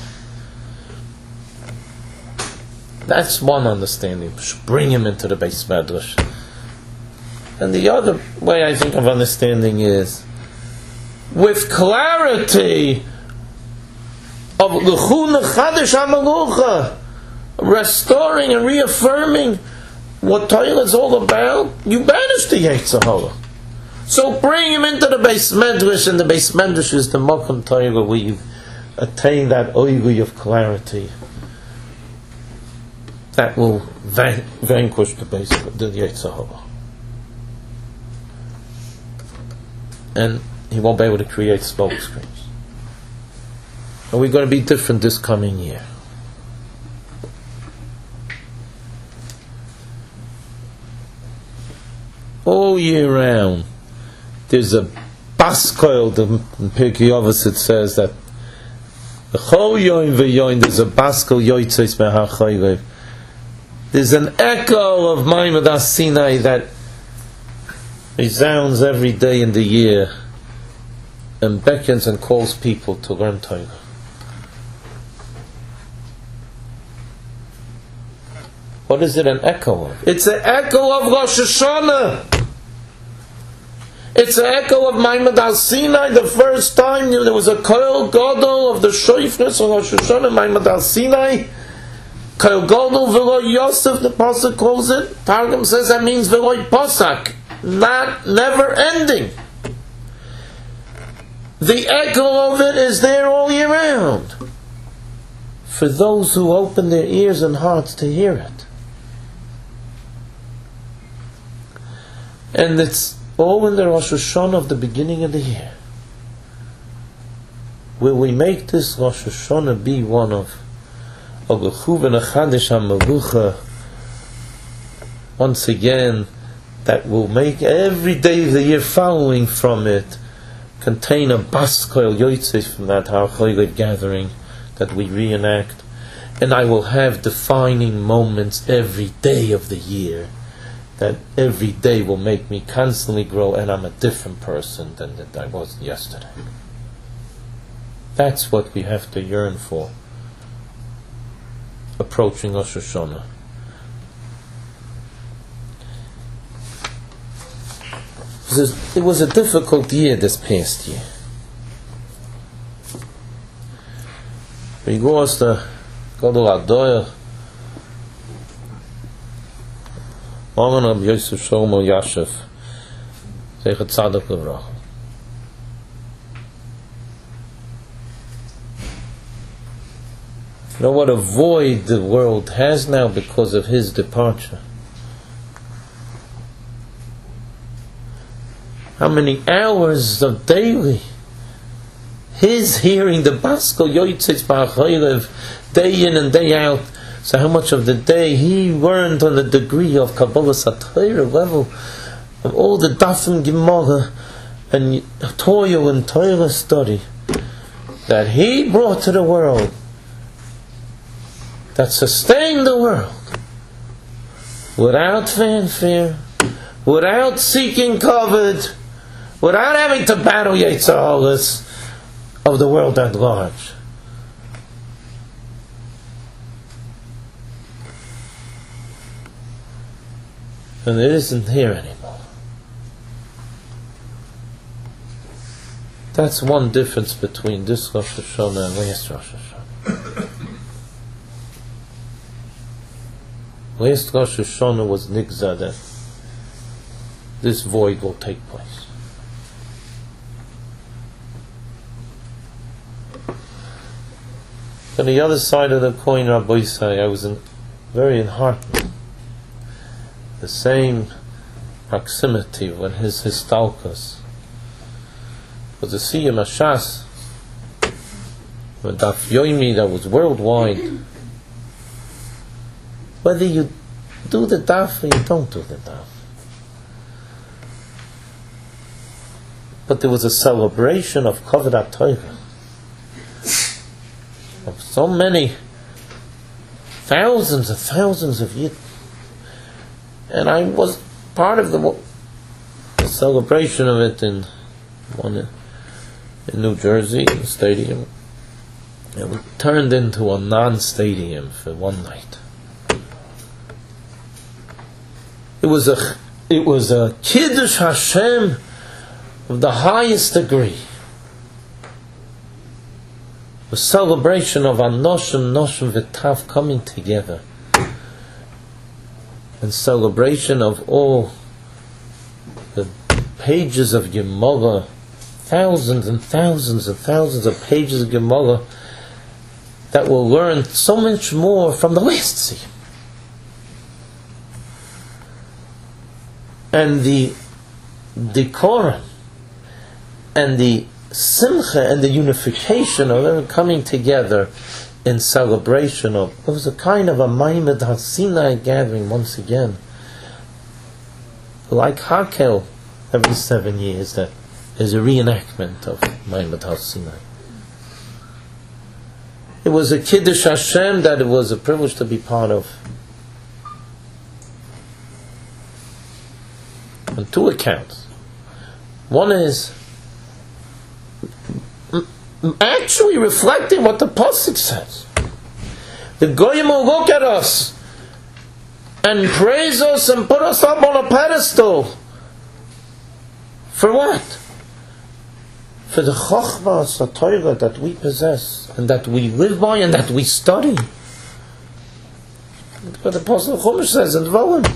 That's one understanding. Bring him into the Beis Medrash. And the other way I think of understanding is with clarity of L'chun Chadash HaMelucha, restoring and reaffirming what Torah is all about. You banish the Yetzer Hara. So bring him into the Beis Medrash, and the Beis Medrash is the Makom Torah where you attain that oili of clarity that will vanquish the Yetzer Hara. And he won't be able to create smoke screens. And we're going to be different this coming year. All year round, there's a baskoil. In Pirkei Avos it says that Chol Yom v'Yom there's a baskoil yoytzes me'hachaylev. There's an echo of Maimad Sinai that resounds every day in the year and beckons and calls people to learn Torah. What is it an echo of? It's an echo of Rosh Hashanah. It's an echo of Maimad Sinai. The first time there was a Koil Gadol of the Shoifnus of Rosh Hashanah, Maimad Sinai. Koil Gadol V'lo Yosef, the Pasuk calls it. Targum says that means V'lo Pasak. Not never ending. The echo of it is there all year round for those who open their ears and hearts to hear it. And it's all in the Rosh Hashanah of the beginning of the year, where we make this Rosh Hashanah be one of L'chuven Chadash HaMelucha, once again, that will make every day of the year following from it contain a baskoil yotzes from that Har Cholev gathering that we reenact. And I will have defining moments every day of the year, that every day will make me constantly grow, and I'm a different person than that I was yesterday. That's what we have to yearn for approaching Rosh Hashanah. It was a difficult year this past year. Because the Gadol Adoyer, Maman Rab Yosef Shlomo Yashev, Zeichat Tzadok Livracha. You know what a void the world has now because of his departure. How many hours of daily his hearing the Baskal Yotzes Ba'achaylev day in and day out. So how much of the day he learned on the degree of Kabbalah Satayra level of all the Dafim Gemara and toil and Torah study that he brought to the world, that sustained the world without fanfare, without seeking covet, without having to battle Yetzer Haras of the world at large. And it isn't here anymore. That's one difference between this Rosh Hashanah and last Rosh Hashanah. Last Rosh Hashanah was Nigzah that this void will take place. On the other side of the coin, Rabbi say, I was very enheartened. The same proximity when his Histalkas was a Siyam Ashas, when Daf Yomi that was worldwide, whether you do the daf or you don't do the daf. But there was a celebration of Kavod HaTorah of so many thousands and thousands of Yidden. And I was part of the celebration of it in New Jersey, in the stadium. It was turned into a non-stadium for one night. It was a Kiddush Hashem of the highest degree. A celebration of Anoshim, Noshim V'Tav coming together. And celebration of all the pages of Gemara, thousands and thousands and thousands of pages of Gemara that will learn so much more from the last Siyum. And the decorum and the simcha and the unification of them coming together in celebration of, it was a kind of a Maimed HaSinai gathering once again. Like Hakel, every 7 years, that is a reenactment of Maimed HaSinai. It was a Kiddush Hashem that it was a privilege to be part of. On two accounts. One is actually reflecting what the Pasuk says. The Goyim will look at us and praise us and put us up on a pedestal. For what? For the Chochmah HaTorah that we possess and that we live by and that we study. But the Apostle Chumash says in Dvarim.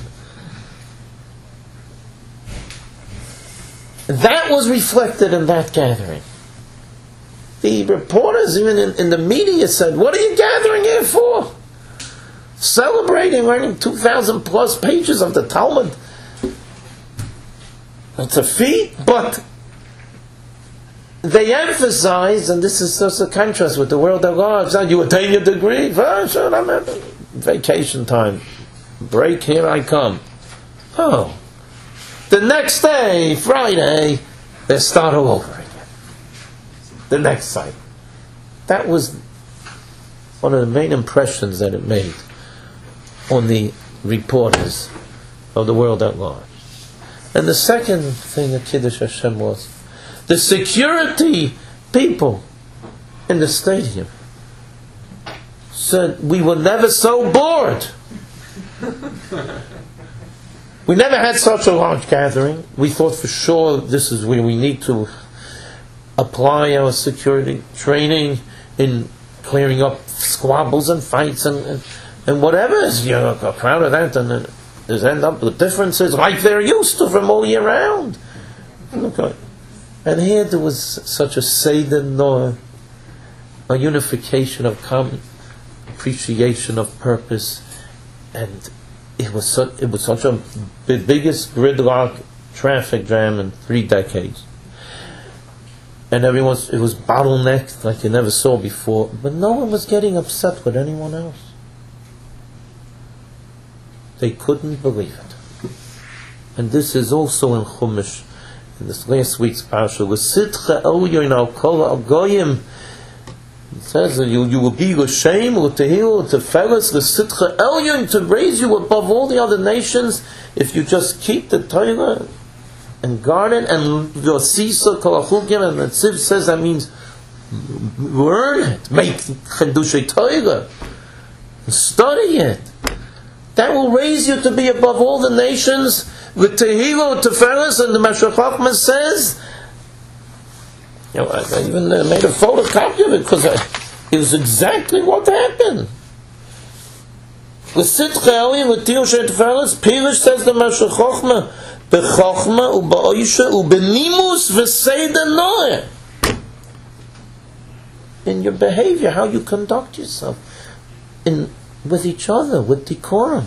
That was reflected in that gathering. The reporters, even in the media, said, "What are you gathering here for? Celebrating, learning 2,000 plus pages of the Talmud. It's a feat," but they emphasize, and this is just a contrast with the world at large. You attain your degree, sure, I'm at vacation time. Break, here I come. Oh. The next day, Friday, they start all over again. The next cycle. That was one of the main impressions that it made on the reporters of the world at large. And the second thing that Kiddush Hashem was the security people in the stadium said we were never so bored. We never had such a large gathering. We thought for sure this is where we need to apply our security training in clearing up squabbles and fights and whatever. You're proud of that, and there's end up with differences like they're used to from all year round. Okay. And here there was such a seder noah, a unification of common appreciation of purpose, and it was such a the biggest gridlock traffic jam in 3 decades. And it was bottlenecked like you never saw before, but no one was getting upset with anyone else. They couldn't believe it. And this is also in Chumash, in this last week's parsha, L'sitcha elyon al kol al-goyim. It says that you will be l'shem, l'tehil, l'tefeles, l'sitcha elyon, to raise you above all the other nations if you just keep the Torah and guard it, and v'osisa kol ha'chukim, and the Tziv says that means learn it, make chedushay Torah, and study it. That will raise you to be above all the nations. V'tehilo teferes, and the Meshech Chochmah says, I even made a photocopy of it because it was exactly what happened. L'sitcha elyon l'tiyoshet teferes, Pirish says the Meshech Chochmah, b'chochma u'ba'oisha u'b'nimus v'seider noah. In your behavior, how you conduct yourself, with each other, with decorum.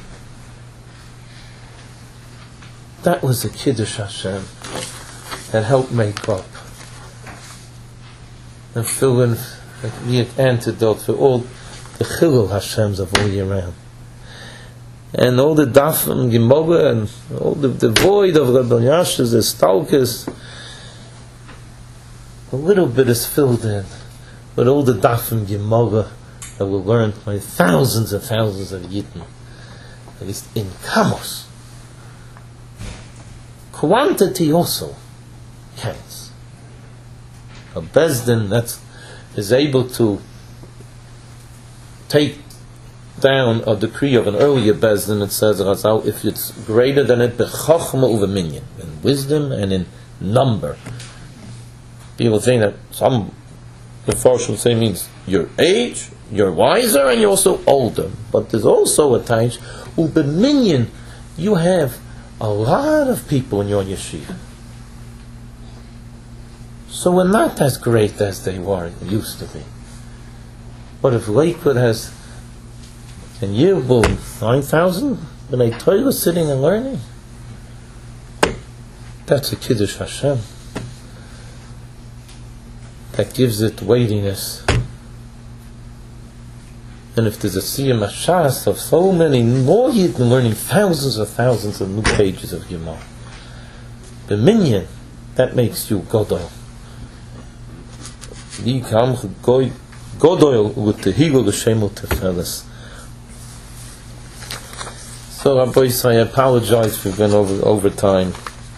That was the Kiddush Hashem that helped make up and fill in the antidote for all the Chilul Hashems of all year round. and all the dafim Gemara and all the void of Rabbi Yash's, the stalkers, a little bit is filled in, but all the dafim Gemara that were learned by thousands and thousands of Yidden, at least in Kamos. Quantity also counts. A Bezdin that is able to take down a decree of an earlier Bezdin, it says if it's greater than it, b'chochma uveminyan, in wisdom and in number. People think that some the Farshim say means your age, you're wiser, and you're also older. But there's also a time uveminyan, you have a lot of people in your yeshiva. So we're not as great as they were, used to be. But if Lakewood has in Yibul 9,000 B'nai Torah sitting and learning, that's a Kiddush Hashem. That gives it weightiness. And if there's a Siyam Hashas of so many more Yidden learning thousands of new pages of Gemara, the minyan, that makes you Godol. Yikam Godol with the Higel L'Shemel Tefeles. So Rabbi Yisrael, I apologize for going over time.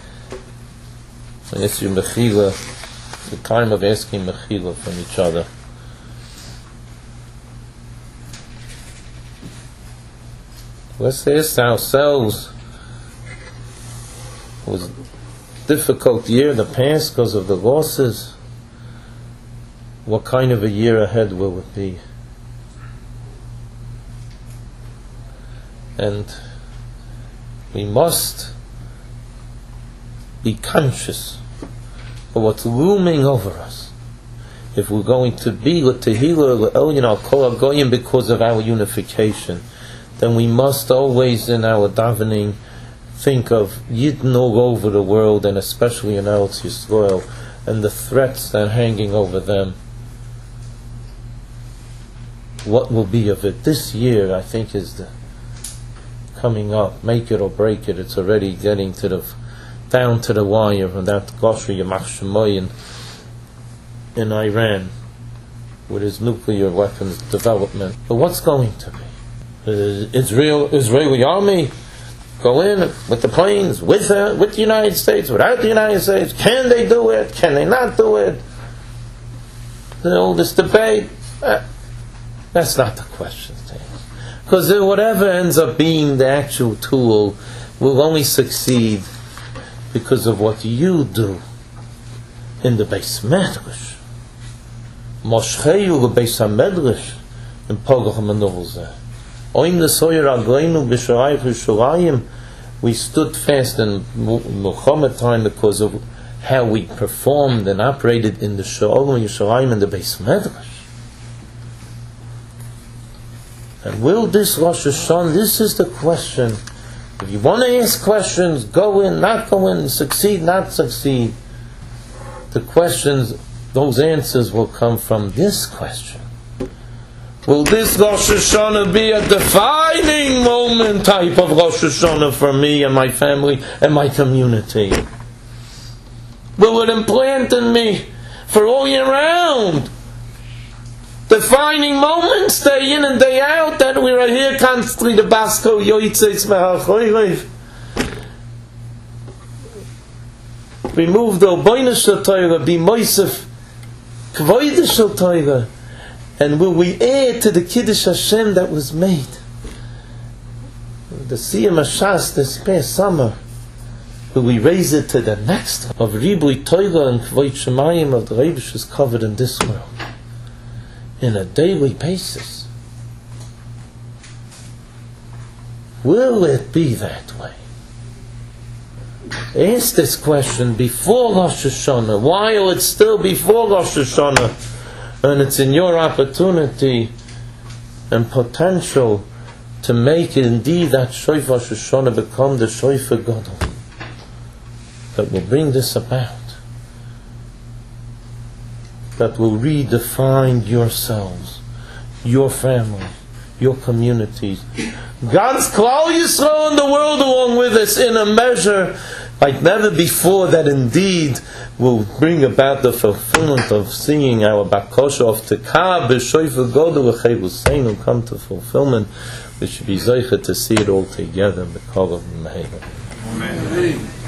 I ask you Mechila, the time of asking Mechila from each other. Let's ask ourselves, it was a difficult year in the past because of the losses. What kind of a year ahead will it be? And we must be conscious of what's looming over us. If we're going to be l'tehila l'elyon al kol hagoyim because of our unification, then we must always in our davening think of Yidden all over the world, and especially in Eretz Yisrael, and the threats that are hanging over them. What will be of it? This year, I think, is coming up. Make it or break it. It's already getting down to the wire from that Goshri Yamach Shemoy in Iran with his nuclear weapons development. But what's going to be? Israeli army go in with the planes, with the United States, without the United States? Can they do it? Can they not do it? All this debate. That's not the question. Because whatever ends up being the actual tool will only succeed because of what you do in the Beis Medrash. Moshcheyu l'Beis HaMedrash in Pogach HaManuvah. Oim l'soyer agleinu b'sharayich v'shalayim. We stood fast in Muhammad time because of how we performed and operated in the Shalom and Yerushalayim and the Beis Medrash. And will this Rosh Hashanah, this is the question. If you want to ask questions, go in, not go in, succeed, not succeed. The questions, those answers will come from this question. Will this Rosh Hashanah be a defining moment type of Rosh Hashanah for me and my family and my community? Will it implant in me for all year round? Defining moments, day in and day out, that we are here constantly, the Basko Yoitzeitz Mehachoylev. Remove the Oboina Shel Torah, be Moisef Kvoida Shel Torah, and will we add to the Kiddush Hashem that was made? The Siyam Hashas this past summer, will we raise it to the next of Ribui Torah and Kvoid Shemayim of the Reibush is covered in this world? In a daily basis. Will it be that way? Ask this question before Rosh Hashanah, while it's still before Rosh Hashanah, and it's in your opportunity and potential to make it indeed that Shofar Rosh Hashanah become the Shofar Gadol that will bring this about. That will redefine yourselves, your family, your communities. God's Klal Yisrael in the world along with us in a measure like never before, that indeed will bring about the fulfillment of seeing our Bakosha of Tekah B'Shoifa Godel L'Chei will come to fulfillment. We should be zeicha to see it all together in the call of Meher. Amen.